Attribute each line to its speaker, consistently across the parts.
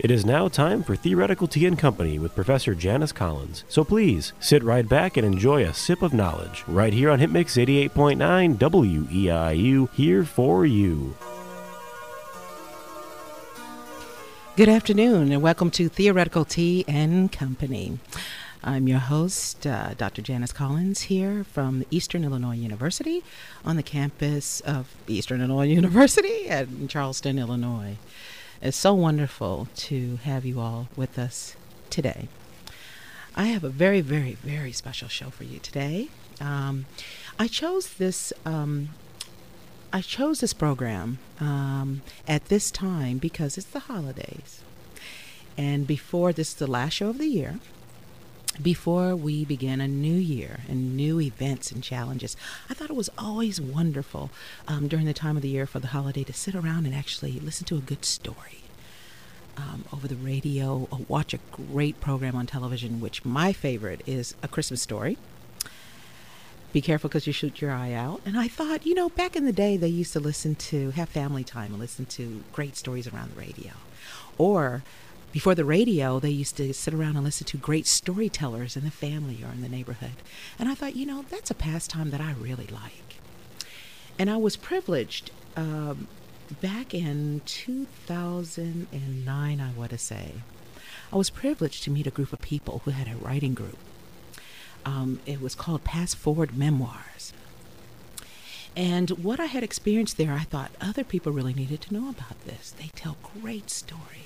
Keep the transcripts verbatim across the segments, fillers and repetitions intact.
Speaker 1: It is now time for Theoretical Tea and Company with Professor Janice Collins. So please, sit right back and enjoy a sip of knowledge, right here on HitMix eighty-eight point nine W E I U, here for you.
Speaker 2: Good afternoon, and welcome to Theoretical Tea and Company. I'm your host, uh, Doctor Janice Collins, here from Eastern Illinois University on the campus of Eastern Illinois University in Charleston, Illinois. It's so wonderful to have you all with us today. I have a very, very, very special show for you today. Um, I chose this. Um, I chose this program um, at this time because it's the holidays, and before this is the last show of the year. Before we begin a new year and new events and challenges, I thought it was always wonderful um, during the time of the year for the holiday to sit around and actually listen to a good story um, over the radio or watch a great program on television, which my favorite is A Christmas Story. Be careful because you shoot your eye out. And I thought, you know, back in the day, they used to listen to, have family time and listen to great stories around the radio. Or before the radio, they used to sit around and listen to great storytellers in the family or in the neighborhood. And I thought, you know, that's a pastime that I really like. And I was privileged um, back in two thousand nine, I want to say. I was privileged to meet a group of people who had a writing group. Um, it was called Pass Forward Memoirs. And what I had experienced there, I thought other people really needed to know about this. They tell great stories.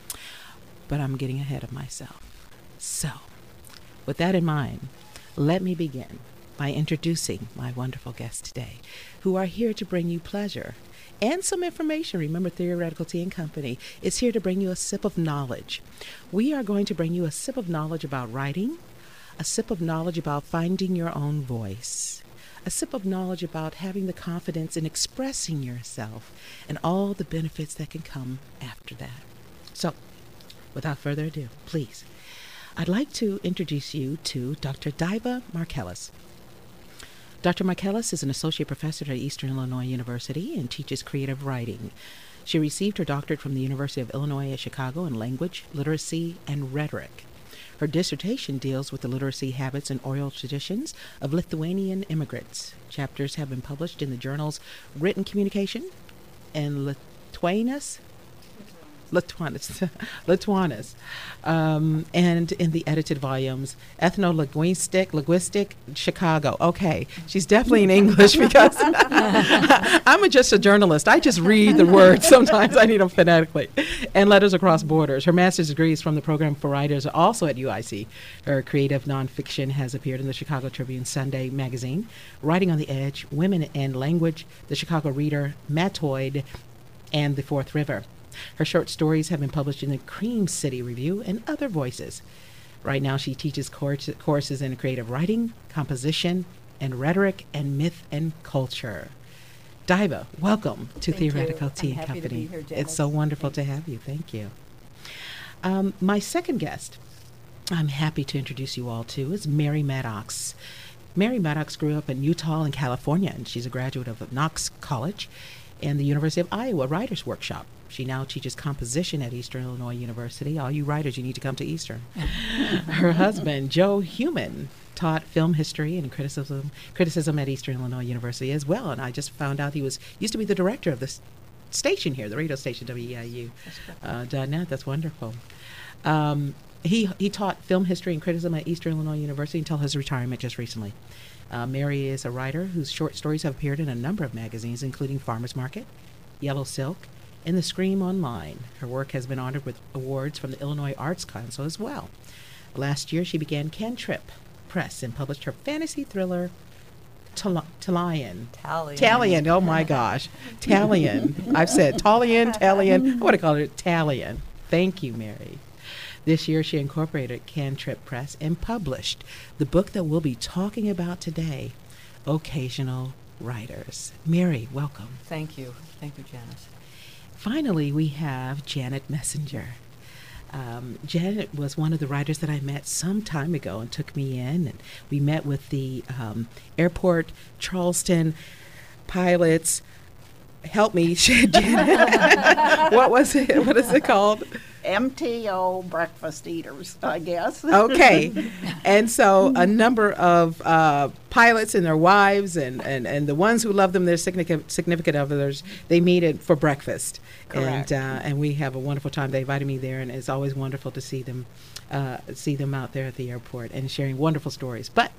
Speaker 2: But I'm getting ahead of myself. So, with that in mind, let me begin by introducing my wonderful guests today, who are here to bring you pleasure and some information. Remember, Theoretical Tea and Company is here to bring you a sip of knowledge. We are going to bring you a sip of knowledge about writing, a sip of knowledge about finding your own voice, a sip of knowledge about having the confidence in expressing yourself, and all the benefits that can come after that. So, without further ado, please, I'd like to introduce you to Doctor Diva Markellis. Doctor Markellis is an associate professor at Eastern Illinois University and teaches creative writing. She received her doctorate from the University of Illinois at Chicago in language, literacy, and rhetoric. Her dissertation deals with the literacy habits and oral traditions of Lithuanian immigrants. Chapters have been published in the journals Written Communication and Lithuanus, Lituanus, Lituanus, um, and in the edited volumes, Ethno-Linguistic, Linguistic, Chicago. Okay, she's definitely in English because I'm a, just a journalist. I just read the words. Sometimes I need them phonetically. And Letters Across Borders. Her master's degree is from the Program for Writers, also at U I C. Her creative nonfiction has appeared in the Chicago Tribune Sunday magazine, Writing on the Edge, Women and Language, the Chicago Reader, Matoid, and The Fourth River. Her short stories have been published in the Cream City Review and other voices. Right now, she teaches course, courses in creative writing, composition, and rhetoric, and myth and culture. Diva, welcome to
Speaker 3: Thank
Speaker 2: Theoretical
Speaker 3: you.
Speaker 2: Tea
Speaker 3: I'm
Speaker 2: and
Speaker 3: happy
Speaker 2: Company.
Speaker 3: to be here, Janice.
Speaker 2: It's so wonderful
Speaker 3: Thank
Speaker 2: to have you. Thank you. Um, my second guest, I'm happy to introduce you all to, is Mary Maddox. Mary Maddox grew up in Utah and California, and she's a graduate of Knox College and the University of Iowa Writers Workshop. She now teaches composition at Eastern Illinois University. All you writers, you need to come to Eastern. Her husband, Joe Human, taught film history and criticism criticism at Eastern Illinois University as well. And I just found out he was used to be the director of this station here, the radio station, W E I U dot net. Uh, That's wonderful. Um, he, he taught film history and criticism at Eastern Illinois University until his retirement just recently. Uh, Mary is a writer whose short stories have appeared in a number of magazines, including Farmer's Market, Yellow Silk, and The Scream Online. Her work has been honored with awards from the Illinois Arts Council as well. Last year, she began Cantrip Press and published her fantasy thriller, Tal- Talion.
Speaker 3: Talion.
Speaker 2: Talion, oh my gosh. Talion. I've said Talion, Talion. I want to call it Talion. Thank you, Mary. This year, she incorporated Cantrip Press and published the book that we'll be talking about today, Occasional Writers. Mary, welcome.
Speaker 3: Thank you. Thank you, Janice.
Speaker 2: Finally, we have Janet Messenger. Um, Janet was one of the writers that I met some time ago and took me in, and we met with the um, airport Charleston pilots. Help me, Janet. What was it? What is it called?
Speaker 4: M T O breakfast eaters, I guess.
Speaker 2: Okay. And so a number of uh, pilots and their wives and, and, and the ones who love them, their significant, significant others, they meet it for breakfast.
Speaker 4: Correct.
Speaker 2: And, uh, and we have a wonderful time. They invited me there, and it's always wonderful to see them, uh, see them out there at the airport and sharing wonderful stories. But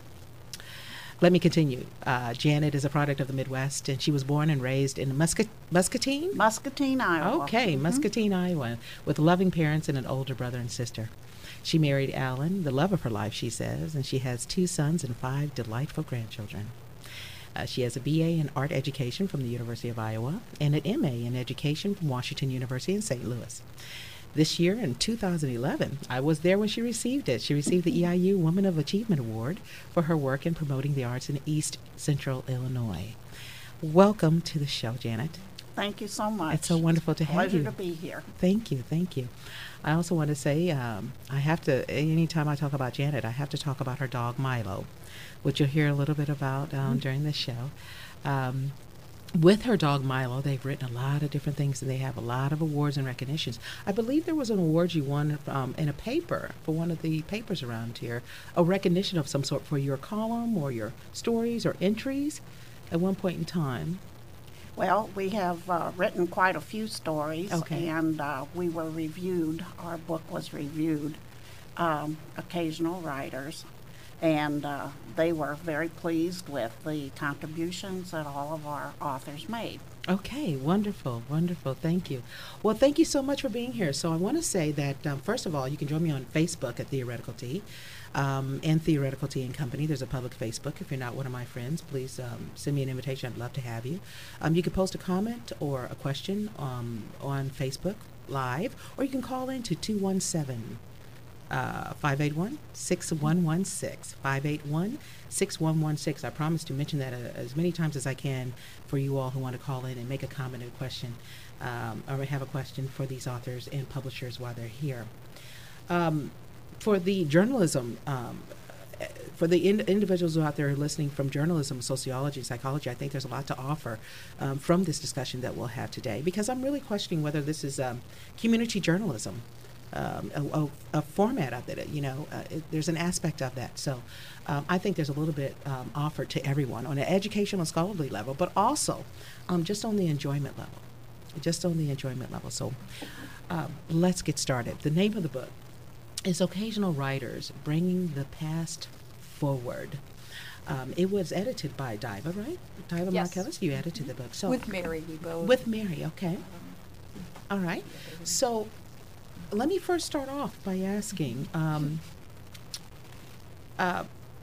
Speaker 2: let me continue. Uh, Janet is a product of the Midwest, and she was born and raised in Muscat- Muscatine?
Speaker 4: Muscatine, Iowa.
Speaker 2: Okay,
Speaker 4: Mhm.
Speaker 2: Muscatine, Iowa, with loving parents and an older brother and sister. She married Alan, the love of her life, she says, and she has two sons and five delightful grandchildren. Uh, she has a B A in art education from the University of Iowa and an M A in education from Washington University in Saint Louis. This year, in two thousand eleven, I was there when she received it. She received the E I U Woman of Achievement Award for her work in promoting the arts in East Central Illinois. Welcome to the show, Janet.
Speaker 4: Thank you so much.
Speaker 2: It's so wonderful to have
Speaker 4: Pleasure
Speaker 2: you.
Speaker 4: to be here.
Speaker 2: Thank you, thank you. I also want to say, um, I have to, anytime I talk about Janet, I have to talk about her dog, Milo, which you'll hear a little bit about um,
Speaker 4: Mm-hmm.
Speaker 2: during this show. Um, with her dog, Milo, they've written a lot of different things, and they have a lot of awards and recognitions. I believe there was an award you won um, in a paper, for one of the papers around here, a recognition of some sort for your column or your stories or entries at one point in time.
Speaker 4: Well, we have uh, written quite a few stories,
Speaker 2: Okay.
Speaker 4: and uh, we were reviewed. Our book was reviewed, um, occasional writers, and uh, they were very pleased with the contributions that all of our authors made.
Speaker 2: Okay, wonderful, wonderful. Thank you. Well, thank you so much for being here. So I want to say that, um, first of all, you can join me on Facebook at Theoretical Tea um, and Theoretical Tea and Company. There's a public Facebook. If you're not one of my friends, please um, send me an invitation. I'd love to have you. Um, you can post a comment or a question um, on Facebook Live, or you can call in to two one seven, five eight one, six one one six, five eight one, six one one six. I promise to mention that uh, as many times as I can for you all who want to call in and make a comment or question, um, or have a question for these authors and publishers while they're here. Um, for the journalism, um, uh, for the in- individuals who are out there listening from journalism, sociology, psychology, I think there's a lot to offer um, from this discussion that we'll have today, because I'm really questioning whether this is um, community journalism. Um, a, a, a format of it, you know, uh, it, there's an aspect of that. So um, I think there's a little bit um, offered to everyone on an educational, scholarly level, but also um, just on the enjoyment level, just on the enjoyment level. So um, let's get started. The name of the book is Occasional Writers, Bringing the Past Forward. Um, it was edited by Diva, right? Diva
Speaker 3: Yes.
Speaker 2: Markellis, you edited the book. So
Speaker 3: With Mary, we both.
Speaker 2: with Mary, okay. All right. So let me first start off by asking, um, uh,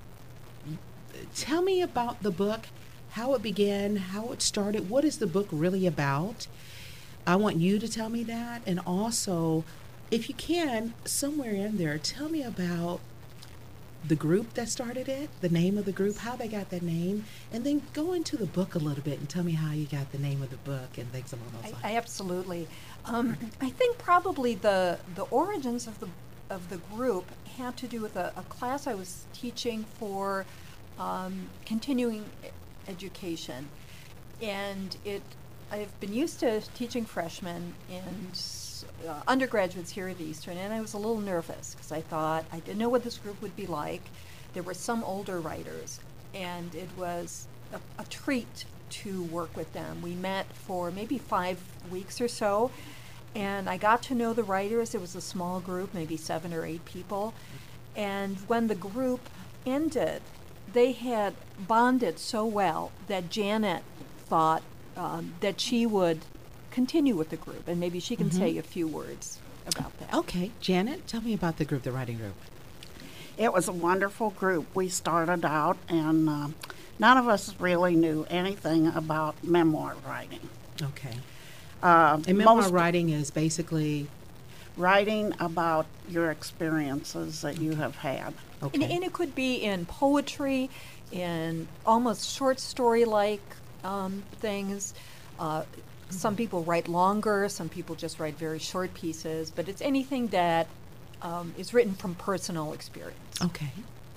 Speaker 2: tell me about the book, how it began, how it started. What is the book really about? I want you to tell me that. And also, if you can, somewhere in there, tell me about the group that started it, the name of the group, how they got that name, and then go into the book a little bit and tell me how you got the name of the book and things along those lines.
Speaker 3: I, I absolutely. Um, I think probably the the origins of the of the group had to do with a, a class I was teaching for um, continuing e- education, and it. I've been used to teaching freshmen and uh, undergraduates here at Eastern, and I was a little nervous because I thought I didn't know what this group would be like. There were some older writers, and it was a, a treat to work with them. We met for maybe five weeks or so, and I got to know the writers. It was a small group, maybe seven or eight people, and when the group ended, they had bonded so well that Janet thought um, that she would continue with the group, and maybe she can
Speaker 2: Mhm.
Speaker 3: say a few words about that.
Speaker 2: Okay, Janet, tell me about the group, the writing group.
Speaker 4: It was a wonderful group. We started out, and uh, none of us really knew anything about memoir writing.
Speaker 2: Okay.
Speaker 4: Uh,
Speaker 2: And memoir
Speaker 4: most
Speaker 2: writing is basically,
Speaker 4: writing about your experiences that you have had.
Speaker 2: okay.
Speaker 3: And, and it could be in poetry, in almost short story-like um, things. Uh, some people write longer, some people just write very short pieces, but it's anything that um, is written from personal experience.
Speaker 2: Okay.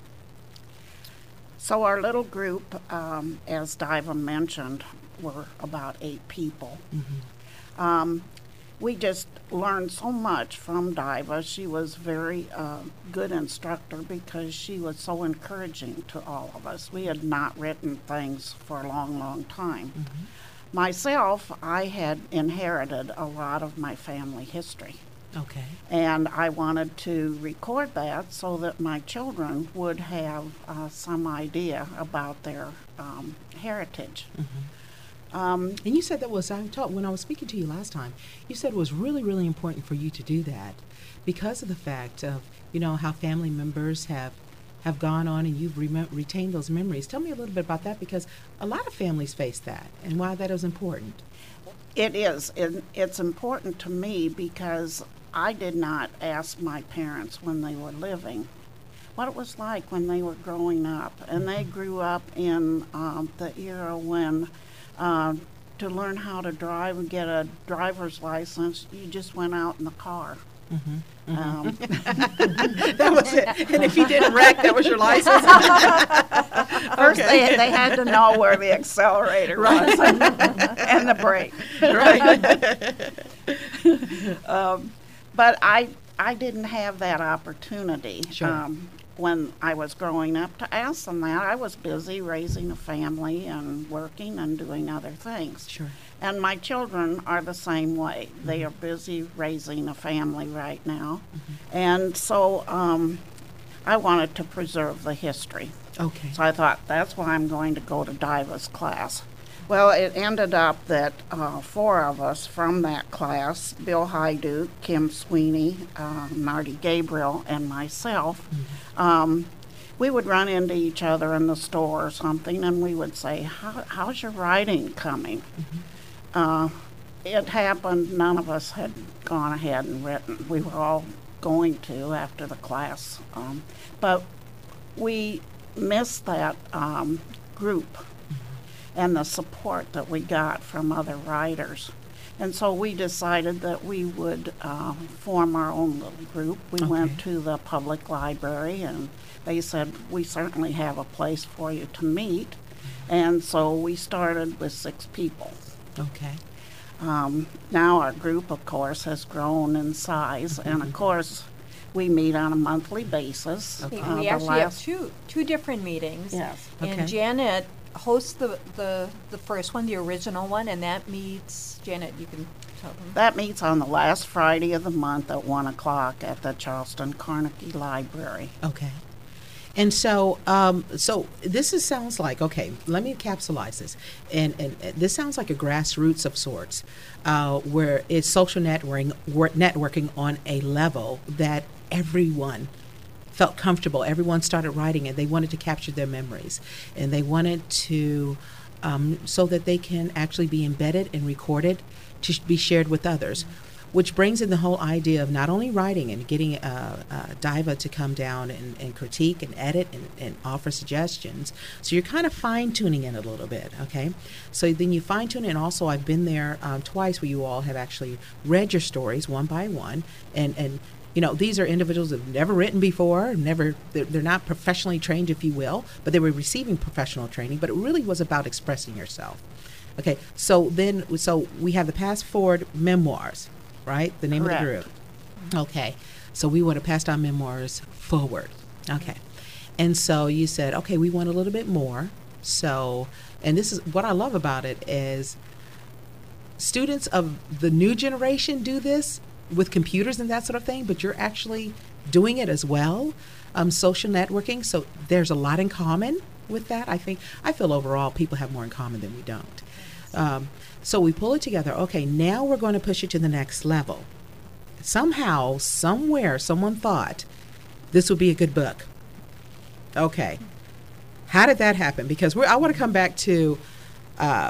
Speaker 4: So our little group, um, as Diva mentioned, were about eight people.
Speaker 2: Mm-hmm.
Speaker 4: Um, we just learned so much from Diva. She was very uh, good instructor because she was so encouraging to all of us. We had not written things for a long, long time. Mm-hmm. Myself, I had inherited a lot of my family history.
Speaker 2: Okay.
Speaker 4: And I wanted to record that so that my children would have uh, some idea about their um, heritage.
Speaker 2: Mm-hmm.
Speaker 4: Um,
Speaker 2: and you said that was, I taught, when I was speaking to you last time, you said it was really, really important for you to do that because of the fact of, you know, how family members have have gone on and you've rem- retained those memories. Tell me a little bit about that, because a lot of families face that and why that is important.
Speaker 4: It is. It, it's important to me because I did not ask my parents when they were living what it was like when they were growing up. And they grew up in um, the era when uh, to learn how to drive and get a driver's license, you just went out in the car.
Speaker 2: Mm-hmm. Mm-hmm.
Speaker 4: Um,
Speaker 2: that was it. And if you didn't wreck, that was your license.
Speaker 4: First,
Speaker 2: Okay.
Speaker 4: they, they had to know where the accelerator was and, and the brake.
Speaker 2: Right.
Speaker 4: um, but I I didn't have that opportunity
Speaker 2: Sure.
Speaker 4: um, when I was growing up to ask them that. I was busy raising a family and working and doing other things.
Speaker 2: Sure.
Speaker 4: And my children are the same way. Mm-hmm. They are busy raising a family right now. Mm-hmm. And so um, I wanted to preserve the history.
Speaker 2: Okay.
Speaker 4: So I thought, that's why I'm going to go to Diva's class. Well, it ended up that uh, four of us from that class, Bill Hyduke, Kim Sweeney, uh, Marty Gabriel, and myself, mm-hmm. um, we would run into each other in the store or something, and we would say, How, how's your writing coming? Mm-hmm. Uh, it happened, none of us had gone ahead and written. We were all going to after the class. Um, but we missed that um, group mm-hmm. and the support that we got from other writers. And so we decided that we would uh, form our own little group. We
Speaker 2: Okay.
Speaker 4: went to the public library, and they said, we certainly have a place for you to meet. And so we started with six people.
Speaker 2: Okay.
Speaker 4: Um, now our group, of course, has grown in size, mm-hmm. and of course, we meet on a monthly basis.
Speaker 3: Okay.
Speaker 4: Uh,
Speaker 3: we
Speaker 4: the
Speaker 3: actually have
Speaker 4: last-
Speaker 3: two two different meetings.
Speaker 4: Yes.
Speaker 2: Okay.
Speaker 3: And Janet hosts the, the, the first one, the original one, and that meets, Janet, you can tell them.
Speaker 4: That meets on the last Friday of the month at one o'clock at the Charleston Carnegie Library.
Speaker 2: Okay. And so, um, so this is, sounds like, okay, let me capsulize this. And, and, and this sounds like a grassroots of sorts, uh, where it's social networking, wor- networking on a level that everyone felt comfortable. Everyone started writing and they wanted to capture their memories. And they wanted to, um, so that they can actually be embedded and recorded to sh- be shared with others. Which brings in the whole idea of not only writing and getting uh, uh, Diva to come down and, and critique and edit and, and offer suggestions. So you're kind of fine-tuning it a little bit, okay? So then you fine-tune it, and also I've been there um, twice where you all have actually read your stories one by one. And, and you know, these are individuals that have never written before, never, they're, they're not professionally trained, if you will, but they were receiving professional training, but it really was about expressing yourself. Okay, so then, so we have the Pass Forward Memoirs. Right? The name
Speaker 4: Correct.
Speaker 2: of the group. Okay. So we want to pass our memoirs forward. Okay. And so you said, okay, we want a little bit more. So, and this is what I love about it is students of the new generation do this with computers and that sort of thing, but you're actually doing it as well. Um, social networking. So there's a lot in common with that. I think, I feel overall people have more in common than we don't. Um, so we pull it together. Okay, now we're going to push it to the next level. Somehow, somewhere, someone thought this would be a good book. Okay. How did that happen? Because we're, I want to come back to, uh,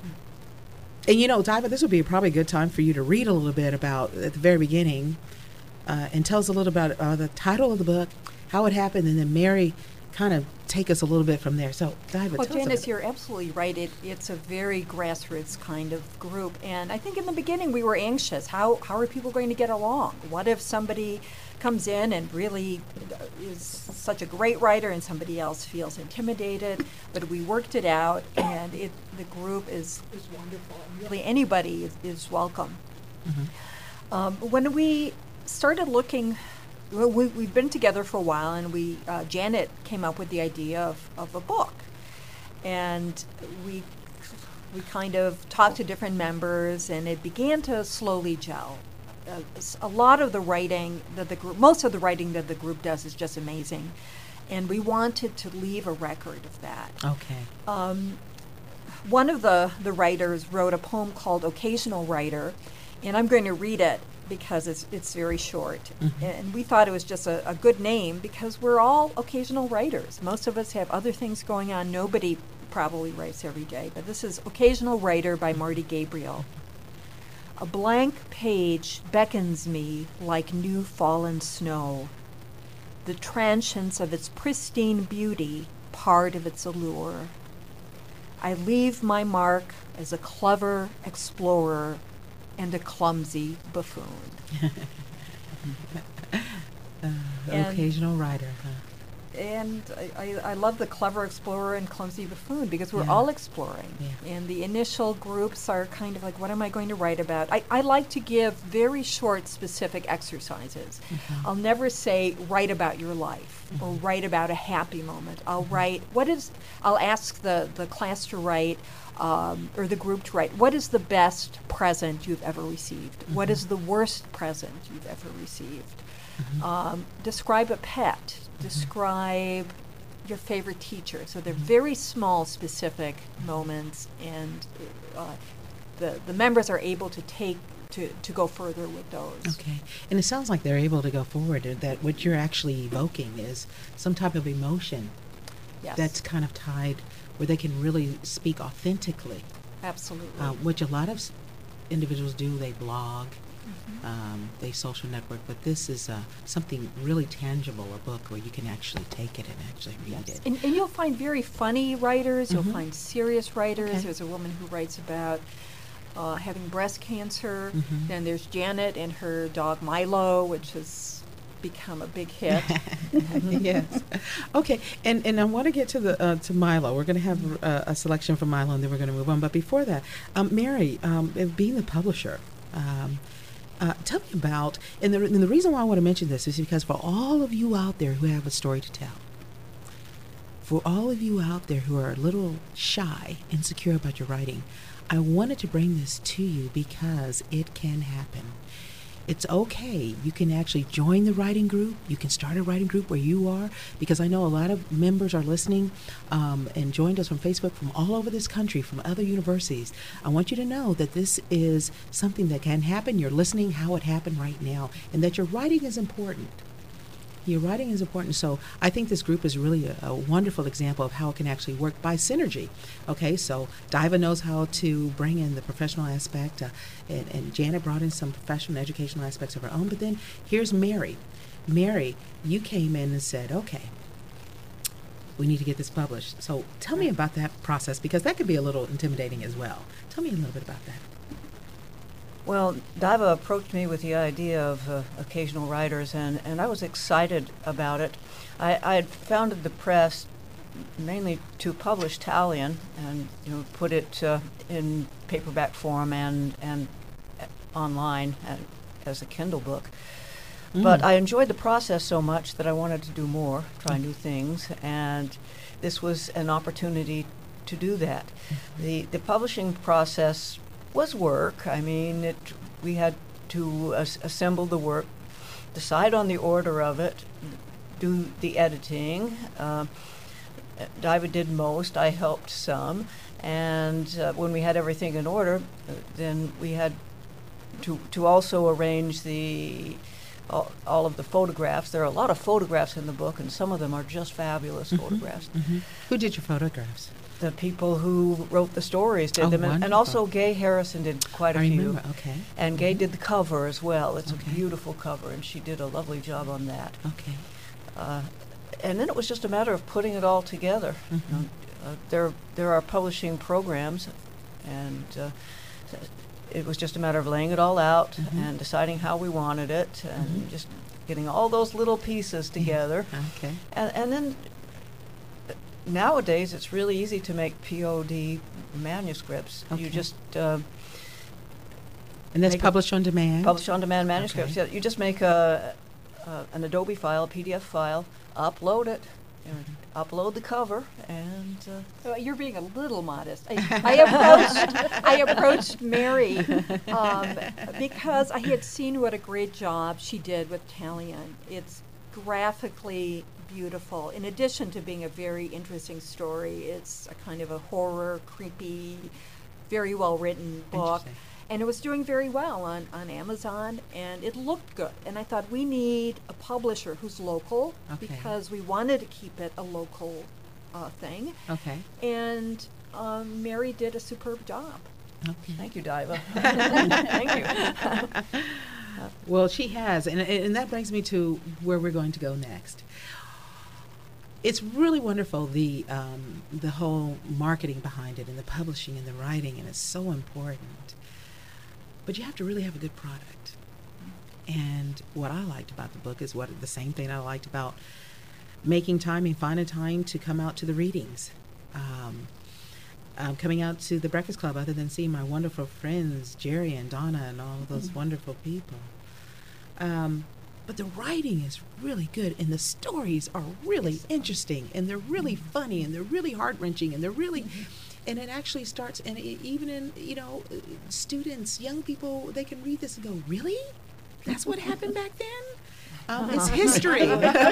Speaker 2: and you know, Diva, this would be probably a good time for you to read a little bit about, at the very beginning, uh, and tell us a little about uh, the title of the book, how it happened, and then Mary kind of take us a little bit from there. So, Diva,
Speaker 3: Well,
Speaker 2: tell us
Speaker 3: Janice,
Speaker 2: about
Speaker 3: you're absolutely right. It, it's a very grassroots kind of group. And I think in the beginning we were anxious. How, how are people going to get along? What if somebody comes in and really is such a great writer and somebody else feels intimidated? But we worked it out, and it, the group is, is wonderful. Really, anybody is, is welcome
Speaker 2: Mm-hmm.
Speaker 3: Um, when we started looking, well, we, we've been together for a while, and we uh, Janet came up with the idea of, of a book, and we we kind of talked to different members, and it began to slowly gel. Uh, s- a lot of the writing that the group, most of the writing that the group does is just amazing, and we wanted to leave a record of that.
Speaker 2: Okay.
Speaker 3: Um, one of the, the writers wrote a poem called Occasional Writer, and I'm going to read it because it's it's very short.
Speaker 2: Mhm.
Speaker 3: And we thought it was just a, a good name because we're all occasional writers. Most of us have other things going on. Nobody probably writes every day, but this is Occasional Writer by Marty Gabriel. A blank page beckons me like new fallen snow, the transience of its pristine beauty, part of its allure. I leave my mark as a clever explorer and a clumsy buffoon.
Speaker 2: Uh,
Speaker 3: And-
Speaker 2: occasional writer, huh?
Speaker 3: And I, I, I love the clever explorer and clumsy buffoon because we're
Speaker 2: Yeah.
Speaker 3: all exploring.
Speaker 2: Yeah.
Speaker 3: And the initial groups are kind of like, what am I going to write about? I, I like to give very short, specific exercises.
Speaker 2: Mhm.
Speaker 3: I'll never say, write about your life or
Speaker 2: Mhm.
Speaker 3: write about a happy moment. I'll
Speaker 2: Mhm.
Speaker 3: write, what is, I'll ask the, the class to write, um, or the group to write, what is the best present you've ever received? What
Speaker 2: Mhm.
Speaker 3: is the worst present you've ever received?
Speaker 2: Mhm.
Speaker 3: Um, describe a pet. Describe your favorite teacher. So they're very small, specific moments, and uh, the the members are able to take to, to go further with those.
Speaker 2: Okay. And it sounds like they're able to go forward, uh, that what you're actually evoking is some type of emotion
Speaker 3: Yes,
Speaker 2: that's kind of tied where they can really speak authentically,
Speaker 3: absolutely.
Speaker 2: uh, which a lot of s- individuals do. They blog,
Speaker 3: Mhm.
Speaker 2: um, they social network, but this is uh, something really tangible, a book where you can actually take it and actually read
Speaker 3: Yes.
Speaker 2: it.
Speaker 3: And, and you'll find very funny writers.
Speaker 2: Mhm.
Speaker 3: You'll find serious writers.
Speaker 2: Okay.
Speaker 3: There's a woman who writes about uh, having breast cancer.
Speaker 2: Mhm.
Speaker 3: Then there's Janet and her dog Milo, which has become a big hit.
Speaker 2: Yes. Okay. And and I want to get to the uh, to Milo. We're going to have uh, a selection from Milo, and then we're going to move on. But before that, um, Mary, um, uh, being the publisher. Um, uh, tell me about, and the, and the reason why I want to mention this is because for all of you out there who have a story to tell, for all of you out there who are a little shy, insecure about your writing, I wanted to bring this to you because it can happen. It's okay. You can actually join the writing group. You can start a writing group where you are, because I know a lot of members are listening um, and joined us from Facebook from all over this country, from other universities. I want you to know that this is something that can happen. You're listening how it happened right now, and that your writing is important. Your writing is important. So I think this group is really a, a wonderful example of how it can actually work by synergy. Okay, so Diva knows how to bring in the professional aspect, uh, and, and Janet brought in some professional and educational aspects of her own. But then here's Mary. Mary, you came in and said, okay, we need to get this published. So tell me about that process, because that could be a little intimidating as well. Tell me a little bit about that.
Speaker 5: Well, Diva approached me with the idea of uh, occasional writers, and, and I was excited about it. I, I had founded the press mainly to publish Talion and, you know, put it uh, in paperback form and and uh, online uh, as a Kindle book. But
Speaker 2: Mm.
Speaker 5: I enjoyed the process so much that I wanted to do more, try new things, and this was an opportunity to do that. The the publishing process was work. I mean, it we had to as- assemble the work, decide on the order of it, do the editing. Uh, Diva did most. I helped some, and uh, when we had everything in order, uh, then we had to to also arrange the all, all of the photographs. There are a lot of photographs in the book, and some of them are just fabulous
Speaker 2: Mhm,
Speaker 5: photographs.
Speaker 2: mhm. Who did your photographs?
Speaker 5: The people who wrote the stories did
Speaker 2: Oh,
Speaker 5: them, and, and
Speaker 2: wonderful.
Speaker 5: also Gay Harrison did quite a
Speaker 2: I
Speaker 5: few.
Speaker 2: remember. Okay.
Speaker 5: And Gay
Speaker 2: Mhm.
Speaker 5: did the cover as well. It's
Speaker 2: Okay.
Speaker 5: a beautiful cover, and she did a lovely job on that.
Speaker 2: Okay.
Speaker 5: Uh, and then it was just a matter of putting it all together. You know,
Speaker 2: Mhm.
Speaker 5: uh, there, there are publishing programs, and uh, it was just a matter of laying it all out
Speaker 2: Mhm.
Speaker 5: and deciding how we wanted it, and
Speaker 2: Mhm.
Speaker 5: just getting all those little pieces together.
Speaker 2: Okay.
Speaker 5: And, and then uh, nowadays, it's really easy to make P O D manuscripts. You
Speaker 2: Okay.
Speaker 5: just uh,
Speaker 2: And that's
Speaker 5: make a-
Speaker 2: published on demand?
Speaker 5: Published on demand manuscripts.
Speaker 2: Okay.
Speaker 5: Yeah, you just make a, a an Adobe file, a P D F file, upload it, and upload the cover, and uh,
Speaker 3: Uh, You're being a little modest. I, I approached, I approached Mary um, because I had seen what a great job she did with Talion. It's graphically beautiful. In addition to being a very interesting story, it's a kind of a horror, creepy, very well written book.
Speaker 2: Interesting.
Speaker 3: And it was doing very well on, on Amazon, and it looked good. And I thought, we need a publisher who's local,
Speaker 2: Okay.
Speaker 3: because we wanted to keep it a local uh, thing.
Speaker 2: Okay.
Speaker 3: And um, Mary did a superb job.
Speaker 2: Okay.
Speaker 5: thank you, Diva. Thank you.
Speaker 2: Well, she has, and, and that brings me to where we're going to go next. It's really wonderful, the um, the whole marketing behind it and the publishing and the writing, and it's so important. But you have to really have a good product. And what I liked about the book is what the same thing I liked about making time and finding time to come out to the readings. Um, um, coming out to the Breakfast Club, other than seeing my wonderful friends, Jerry and Donna and all those
Speaker 3: Mm-hmm.
Speaker 2: wonderful people. Um, but the writing is really good, and the stories are really interesting, and they're really funny, and they're really heart-wrenching, and they're really... And it actually starts, and it, even in, you know, uh, students, young people, they can read this and go, really? That's what happened back then? Um, it's history.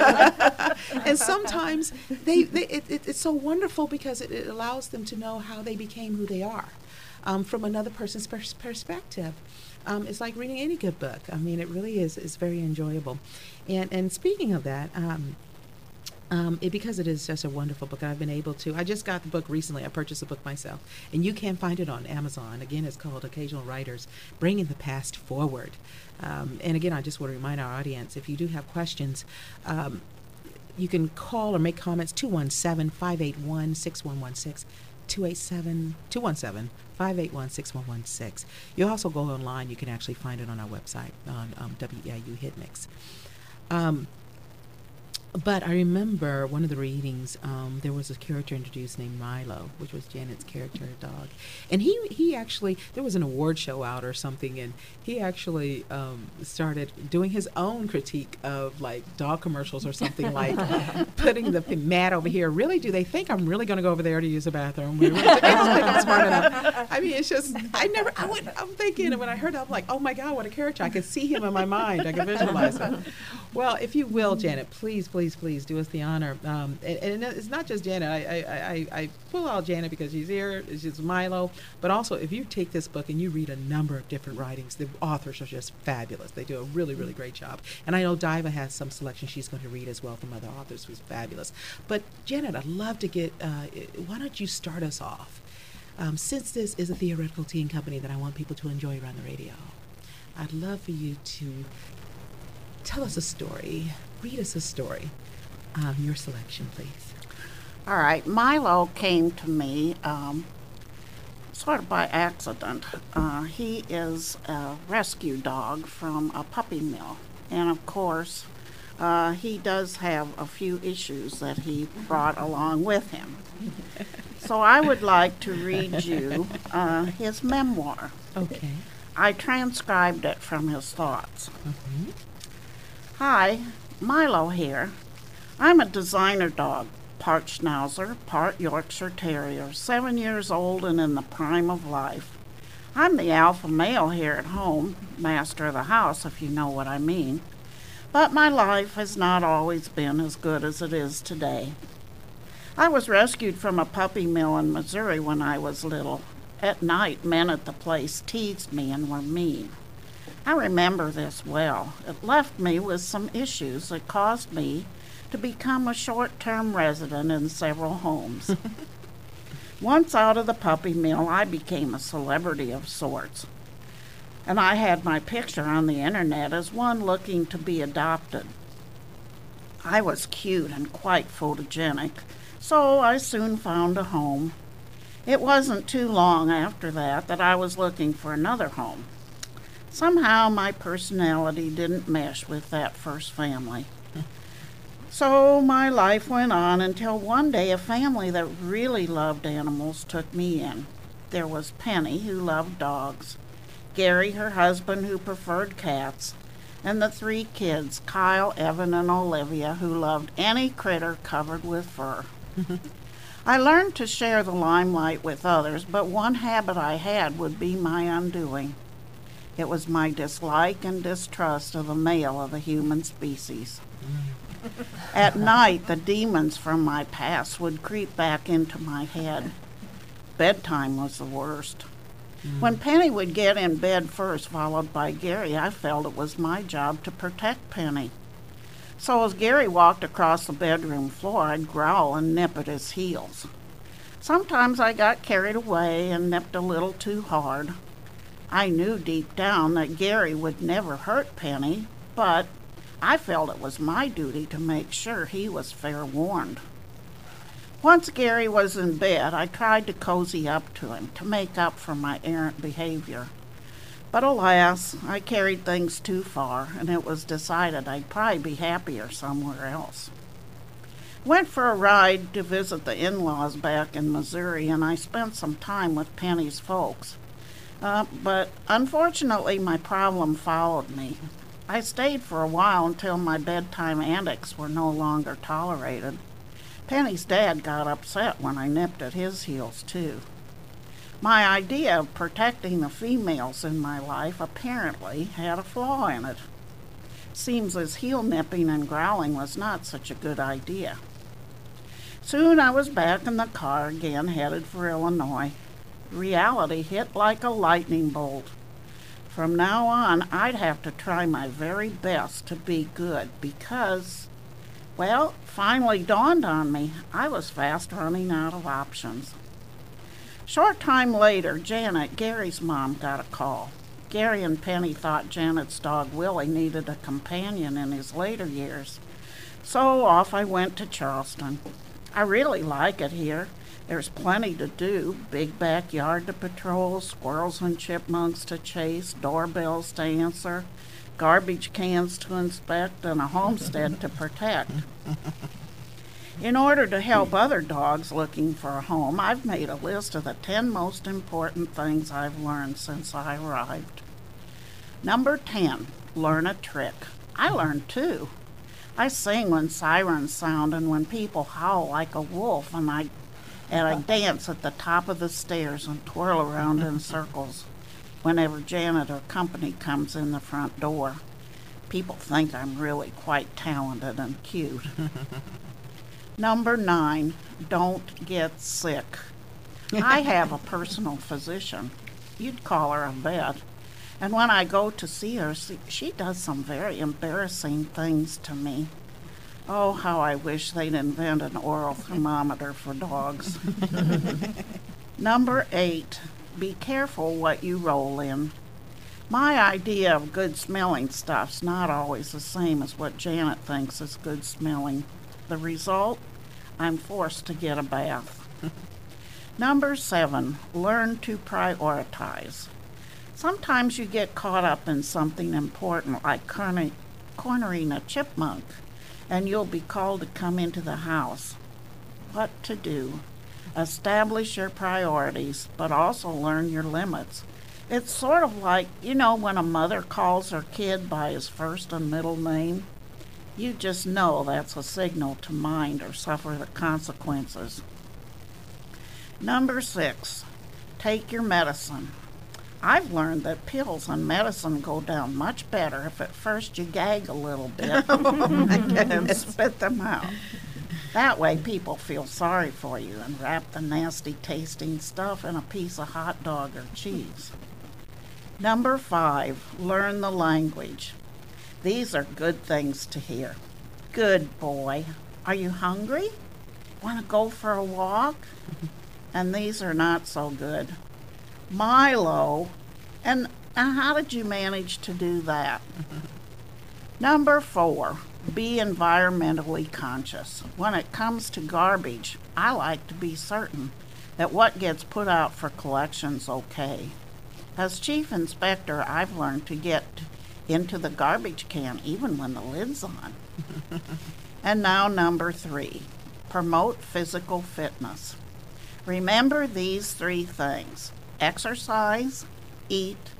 Speaker 2: And sometimes they, they it, it, it's so wonderful because it, it allows them to know how they became who they are um, from another person's pers- perspective. Um, it's like reading any good book. I mean, it really is. It's very enjoyable. And and speaking of that, um, um, it, because it is such a wonderful book, I've been able to. I just got the book recently. I purchased the book myself, and you can find it on Amazon. Again, it's called Occasional Writers: Bringing the Past Forward. Um, and again, I just want to remind our audience, if you do have questions, um, you can call or make comments two one seven, five eight one, six one one six. two eight seven, two one seven, five eight one, six one one six. You also go online. You can actually find it on our website on um, W E I U HitMix. Um, but I remember one of the readings, um, there was a character introduced named Milo, which was Janet's character, a dog. And he, he actually, there was an award show out or something, and he actually um, started doing his own critique of, like, dog commercials or something, like putting the mat over here. Really, do they think I'm really going to go over there to use the bathroom? We really, they don't think I'm smart enough. I mean, it's just, I never, I would, I'm thinking, and when I heard that, I'm like, oh my God, what a character. I could see him in my mind. I could visualize him. Well, if you will, Janet, please, please, please do us the honor. Um, and, and it's not just Janet. I, I, I, I pull out Janet because she's here. She's Milo. But also, if you take this book and you read a number of different writings, the authors are just fabulous. They do a really, really great job. And I know Diva has some selection she's going to read as well from other authors who's fabulous. But Janet, I'd love to get, uh, why don't you start us off? Um, since this is a theoretical tea and company that I want people to enjoy around the radio, I'd love for you to tell us a story, read us a story. Um, your selection, please.
Speaker 4: All right, Milo came to me um, sort of by accident. Uh, he is a rescue dog from a puppy mill, and of course, uh, he does have a few issues that he brought along with him. So I would like to read you uh, his memoir.
Speaker 2: Okay.
Speaker 4: I transcribed it from his thoughts.
Speaker 2: Mm-hmm.
Speaker 4: Hi, Milo here. I'm a designer dog, part Schnauzer, part Yorkshire Terrier, seven years old and in the prime of life. I'm the alpha male here at home, master of the house, if you know what I mean. But my life has not always been as good as it is today. I was rescued from a puppy mill in Missouri when I was little. At night, men at the place teased me and were mean. I remember this well. It left me with some issues that caused me to become a short-term resident in several homes. Once out of the puppy mill, I became a celebrity of sorts. And I had my picture on the internet as one looking to be adopted. I was cute and quite photogenic, so I soon found a home. It wasn't too long after that that I was looking for another home. Somehow my personality didn't mesh with that first family. So my life went on until one day a family that really loved animals took me in. There was Penny, who loved dogs. Gary, her husband, who preferred cats, and the three kids, Kyle, Evan, and Olivia, who loved any critter covered with fur. I learned to share the limelight with others, but one habit I had would be my undoing. It was my dislike and distrust of the male of the human species. At night, the demons from my past would creep back into my head. Bedtime was the worst. Mm. When Penny would get in bed first, followed by Gary, I felt it was my job to protect Penny. So as Gary walked across the bedroom floor, I'd growl and nip at his heels. Sometimes I got carried away and nipped a little too hard. I knew deep down that Gary would never hurt Penny, but I felt it was my duty to make sure he was fair warned. Once Gary was in bed, I tried to cozy up to him to make up for my errant behavior. But alas, I carried things too far, and it was decided I'd probably be happier somewhere else. Went for a ride to visit the in-laws back in Missouri, and I spent some time with Penny's folks. Uh, but unfortunately, my problem followed me. I stayed for a while until my bedtime antics were no longer tolerated. Penny's dad got upset when I nipped at his heels, too. My idea of protecting the females in my life apparently had a flaw in it. Seems as heel nipping and growling was not such a good idea. Soon I was back in the car again, headed for Illinois. Reality hit like a lightning bolt. From now on, I'd have to try my very best to be good because, well, finally dawned on me I was fast running out of options. Short time later, Janet, Gary's mom, got a call. Gary and Penny thought Janet's dog Willie needed a companion in his later years. So off I went to Charleston. I really like it here. There's plenty to do. Big backyard to patrol, squirrels and chipmunks to chase, doorbells to answer, garbage cans to inspect, and a homestead to protect. In order to help other dogs looking for a home, I've made a list of the ten most important things I've learned since I arrived. Number ten, learn a trick. I learned two. I sing when sirens sound and when people howl like a wolf, and I and I dance at the top of the stairs and twirl around in circles whenever Janet or company comes in the front door. People think I'm really quite talented and cute. Number nine, don't get sick. I have a personal physician. You'd call her a vet. And when I go to see her, she does some very embarrassing things to me. Oh, how I wish they'd invent an oral thermometer for dogs. Number eight, be careful what you roll in. My idea of good smelling stuff's not always the same as what Janet thinks is good smelling. The result? I'm forced to get a bath. Number seven, learn to prioritize. Sometimes you get caught up in something important like corner- cornering a chipmunk, and you'll be called to come into the house. What to do? Establish your priorities, but also learn your limits. It's sort of like, you know, when a mother calls her kid by his first and middle name. You just know that's a signal to mind or suffer the consequences. Number six, take your medicine. I've learned that pills and medicine go down much better if at first you gag a little bit and spit them out. That way people feel sorry for you and wrap the nasty tasting stuff in a piece of hot dog or cheese. Number five, learn the language. These are good things to hear. Good boy. Are you hungry? Want to go for a walk? And these are not so good. Milo. And, and how did you manage to do that? Number four, be environmentally conscious. When it comes to garbage, I like to be certain that what gets put out for collection's okay. As chief inspector, I've learned to get into the garbage can even when the lid's on. And now number three, promote physical fitness. Remember these three things: exercise, eat,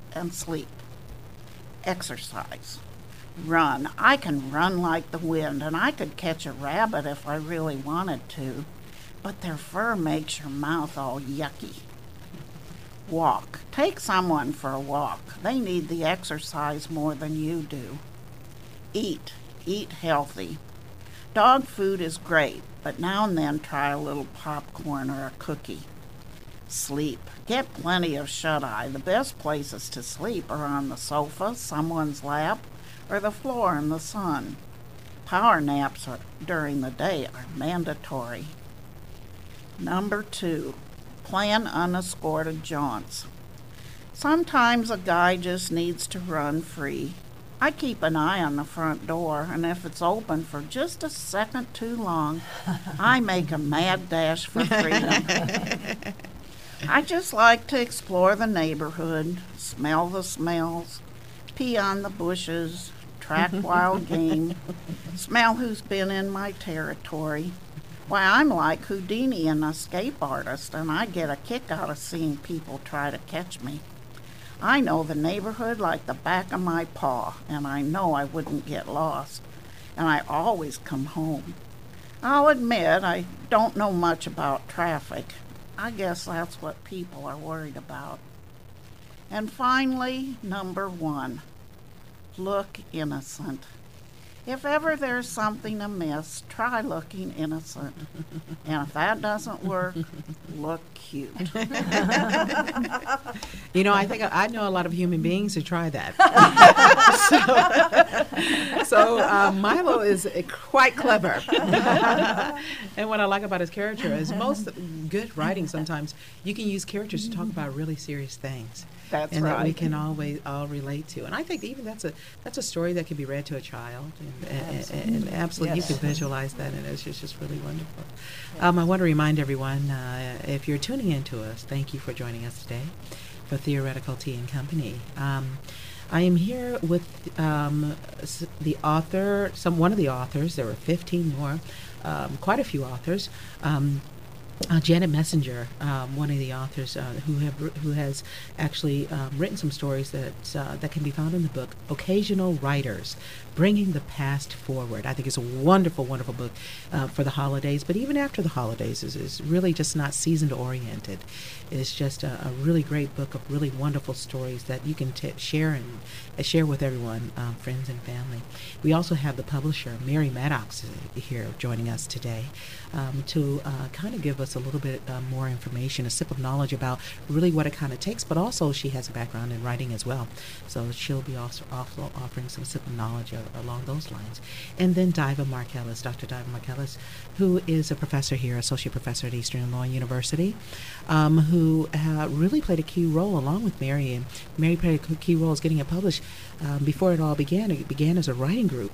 Speaker 4: and sleep. Exercise. Run. I can run like the wind, and I could catch a rabbit if I really wanted to, but their fur makes your mouth all yucky. Walk. Take someone for a walk. They need the exercise more than you do. Eat. Eat healthy. Dog food is great, but now and then try a little popcorn or a cookie. Sleep. Get plenty of shut-eye. The best places to sleep are on the sofa, someone's lap, or the floor in the sun. Power naps are, during the day are mandatory. Number two, plan unescorted jaunts. Sometimes a guy just needs to run free. I keep an eye on the front door, and if it's open for just a second too long, I make a mad dash for freedom. I just like to explore the neighborhood, smell the smells, pee on the bushes, track wild game, smell who's been in my territory. Why, I'm like Houdini, an escape artist, and I get a kick out of seeing people try to catch me. I know the neighborhood like the back of my paw, and I know I wouldn't get lost, and I always come home. I'll admit I don't know much about traffic. I guess that's what people are worried about. And finally, number one, look innocent. If ever there's something amiss, try looking innocent. And if that doesn't work, look cute.
Speaker 2: You know, I think I, I know a lot of human beings who try that. so so uh, Milo is uh, quite clever. And what I like about his character is most good writing sometimes you can use characters to talk about really serious things.
Speaker 4: That's
Speaker 2: and
Speaker 4: right.
Speaker 2: that we can always all relate to. And I think even that's a that's a story that can be read to a child. And, and, and, and absolutely,
Speaker 5: Yes.
Speaker 2: you can visualize that, and it's just, just really wonderful. Um, I want to remind everyone, uh, if you're tuning in to us, thank you for joining us today for Theoretical Tea and Company. Um, I am here with um, s- the author, some one of the authors. There were fifteen more, um, quite a few authors. Um, Uh, Janet Messenger, um, one of the authors uh, who have who has actually um, written some stories that uh, that can be found in the book Occasional Writers, Bringing the Past Forward. I think it's a wonderful, wonderful book uh, for the holidays, but even after the holidays, is is really just not season oriented. It's just a, a really great book of really wonderful stories that you can t- share and uh, share with everyone, um, friends and family. We also have the publisher Mary Maddox uh, here joining us today um, to uh, kind of give us a little bit uh, more information, a sip of knowledge about really what it kind of takes, but also she has a background in writing as well. So she'll be also, also offering some sip of knowledge uh, along those lines. And then Diva Markellis, Doctor Diva Markellis, who is a professor here, associate professor at Eastern Illinois University, um, who uh, really played a key role along with Mary. And Mary played a key role as getting it published. Um, before it all began, it began as a writing group.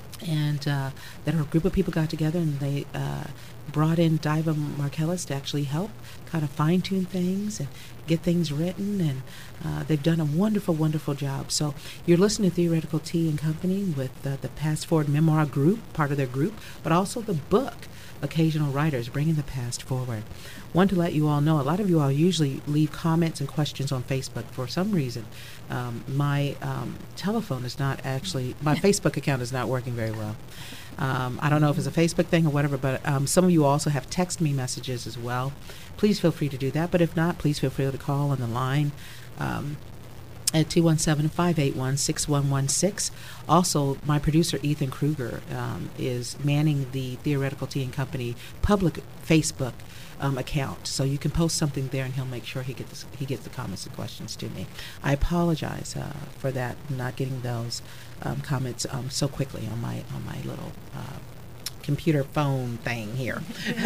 Speaker 2: And uh, then a group of people got together and they uh, brought in Diva Markellis to actually help kind of fine-tune things and get things written. And uh, they've done a wonderful, wonderful job. So you're listening to Theoretical Tea and Company with uh, the Past Forward Memoir group, part of their group, but also the book, Occasional Writers, Bringing the Past Forward. Want to let you all know, a lot of you all usually leave comments and questions on Facebook. For some reason, um, my um, telephone is not actually, my Facebook account is not working very well. Um, I don't know if it's a Facebook thing or whatever, but um, some of you also have text me messages as well. Please feel free to do that. But if not, please feel free to call on the line um, at two one seven, five eight one, six one one six. Also, my producer, Ethan Kruger, um, is manning the Theoretical Tea and Company public Facebook um, account. So you can post something there, and he'll make sure he gets he gets the comments and questions to me. I apologize uh, for that, not getting those um, comments um, so quickly on my on my little uh, computer phone thing here.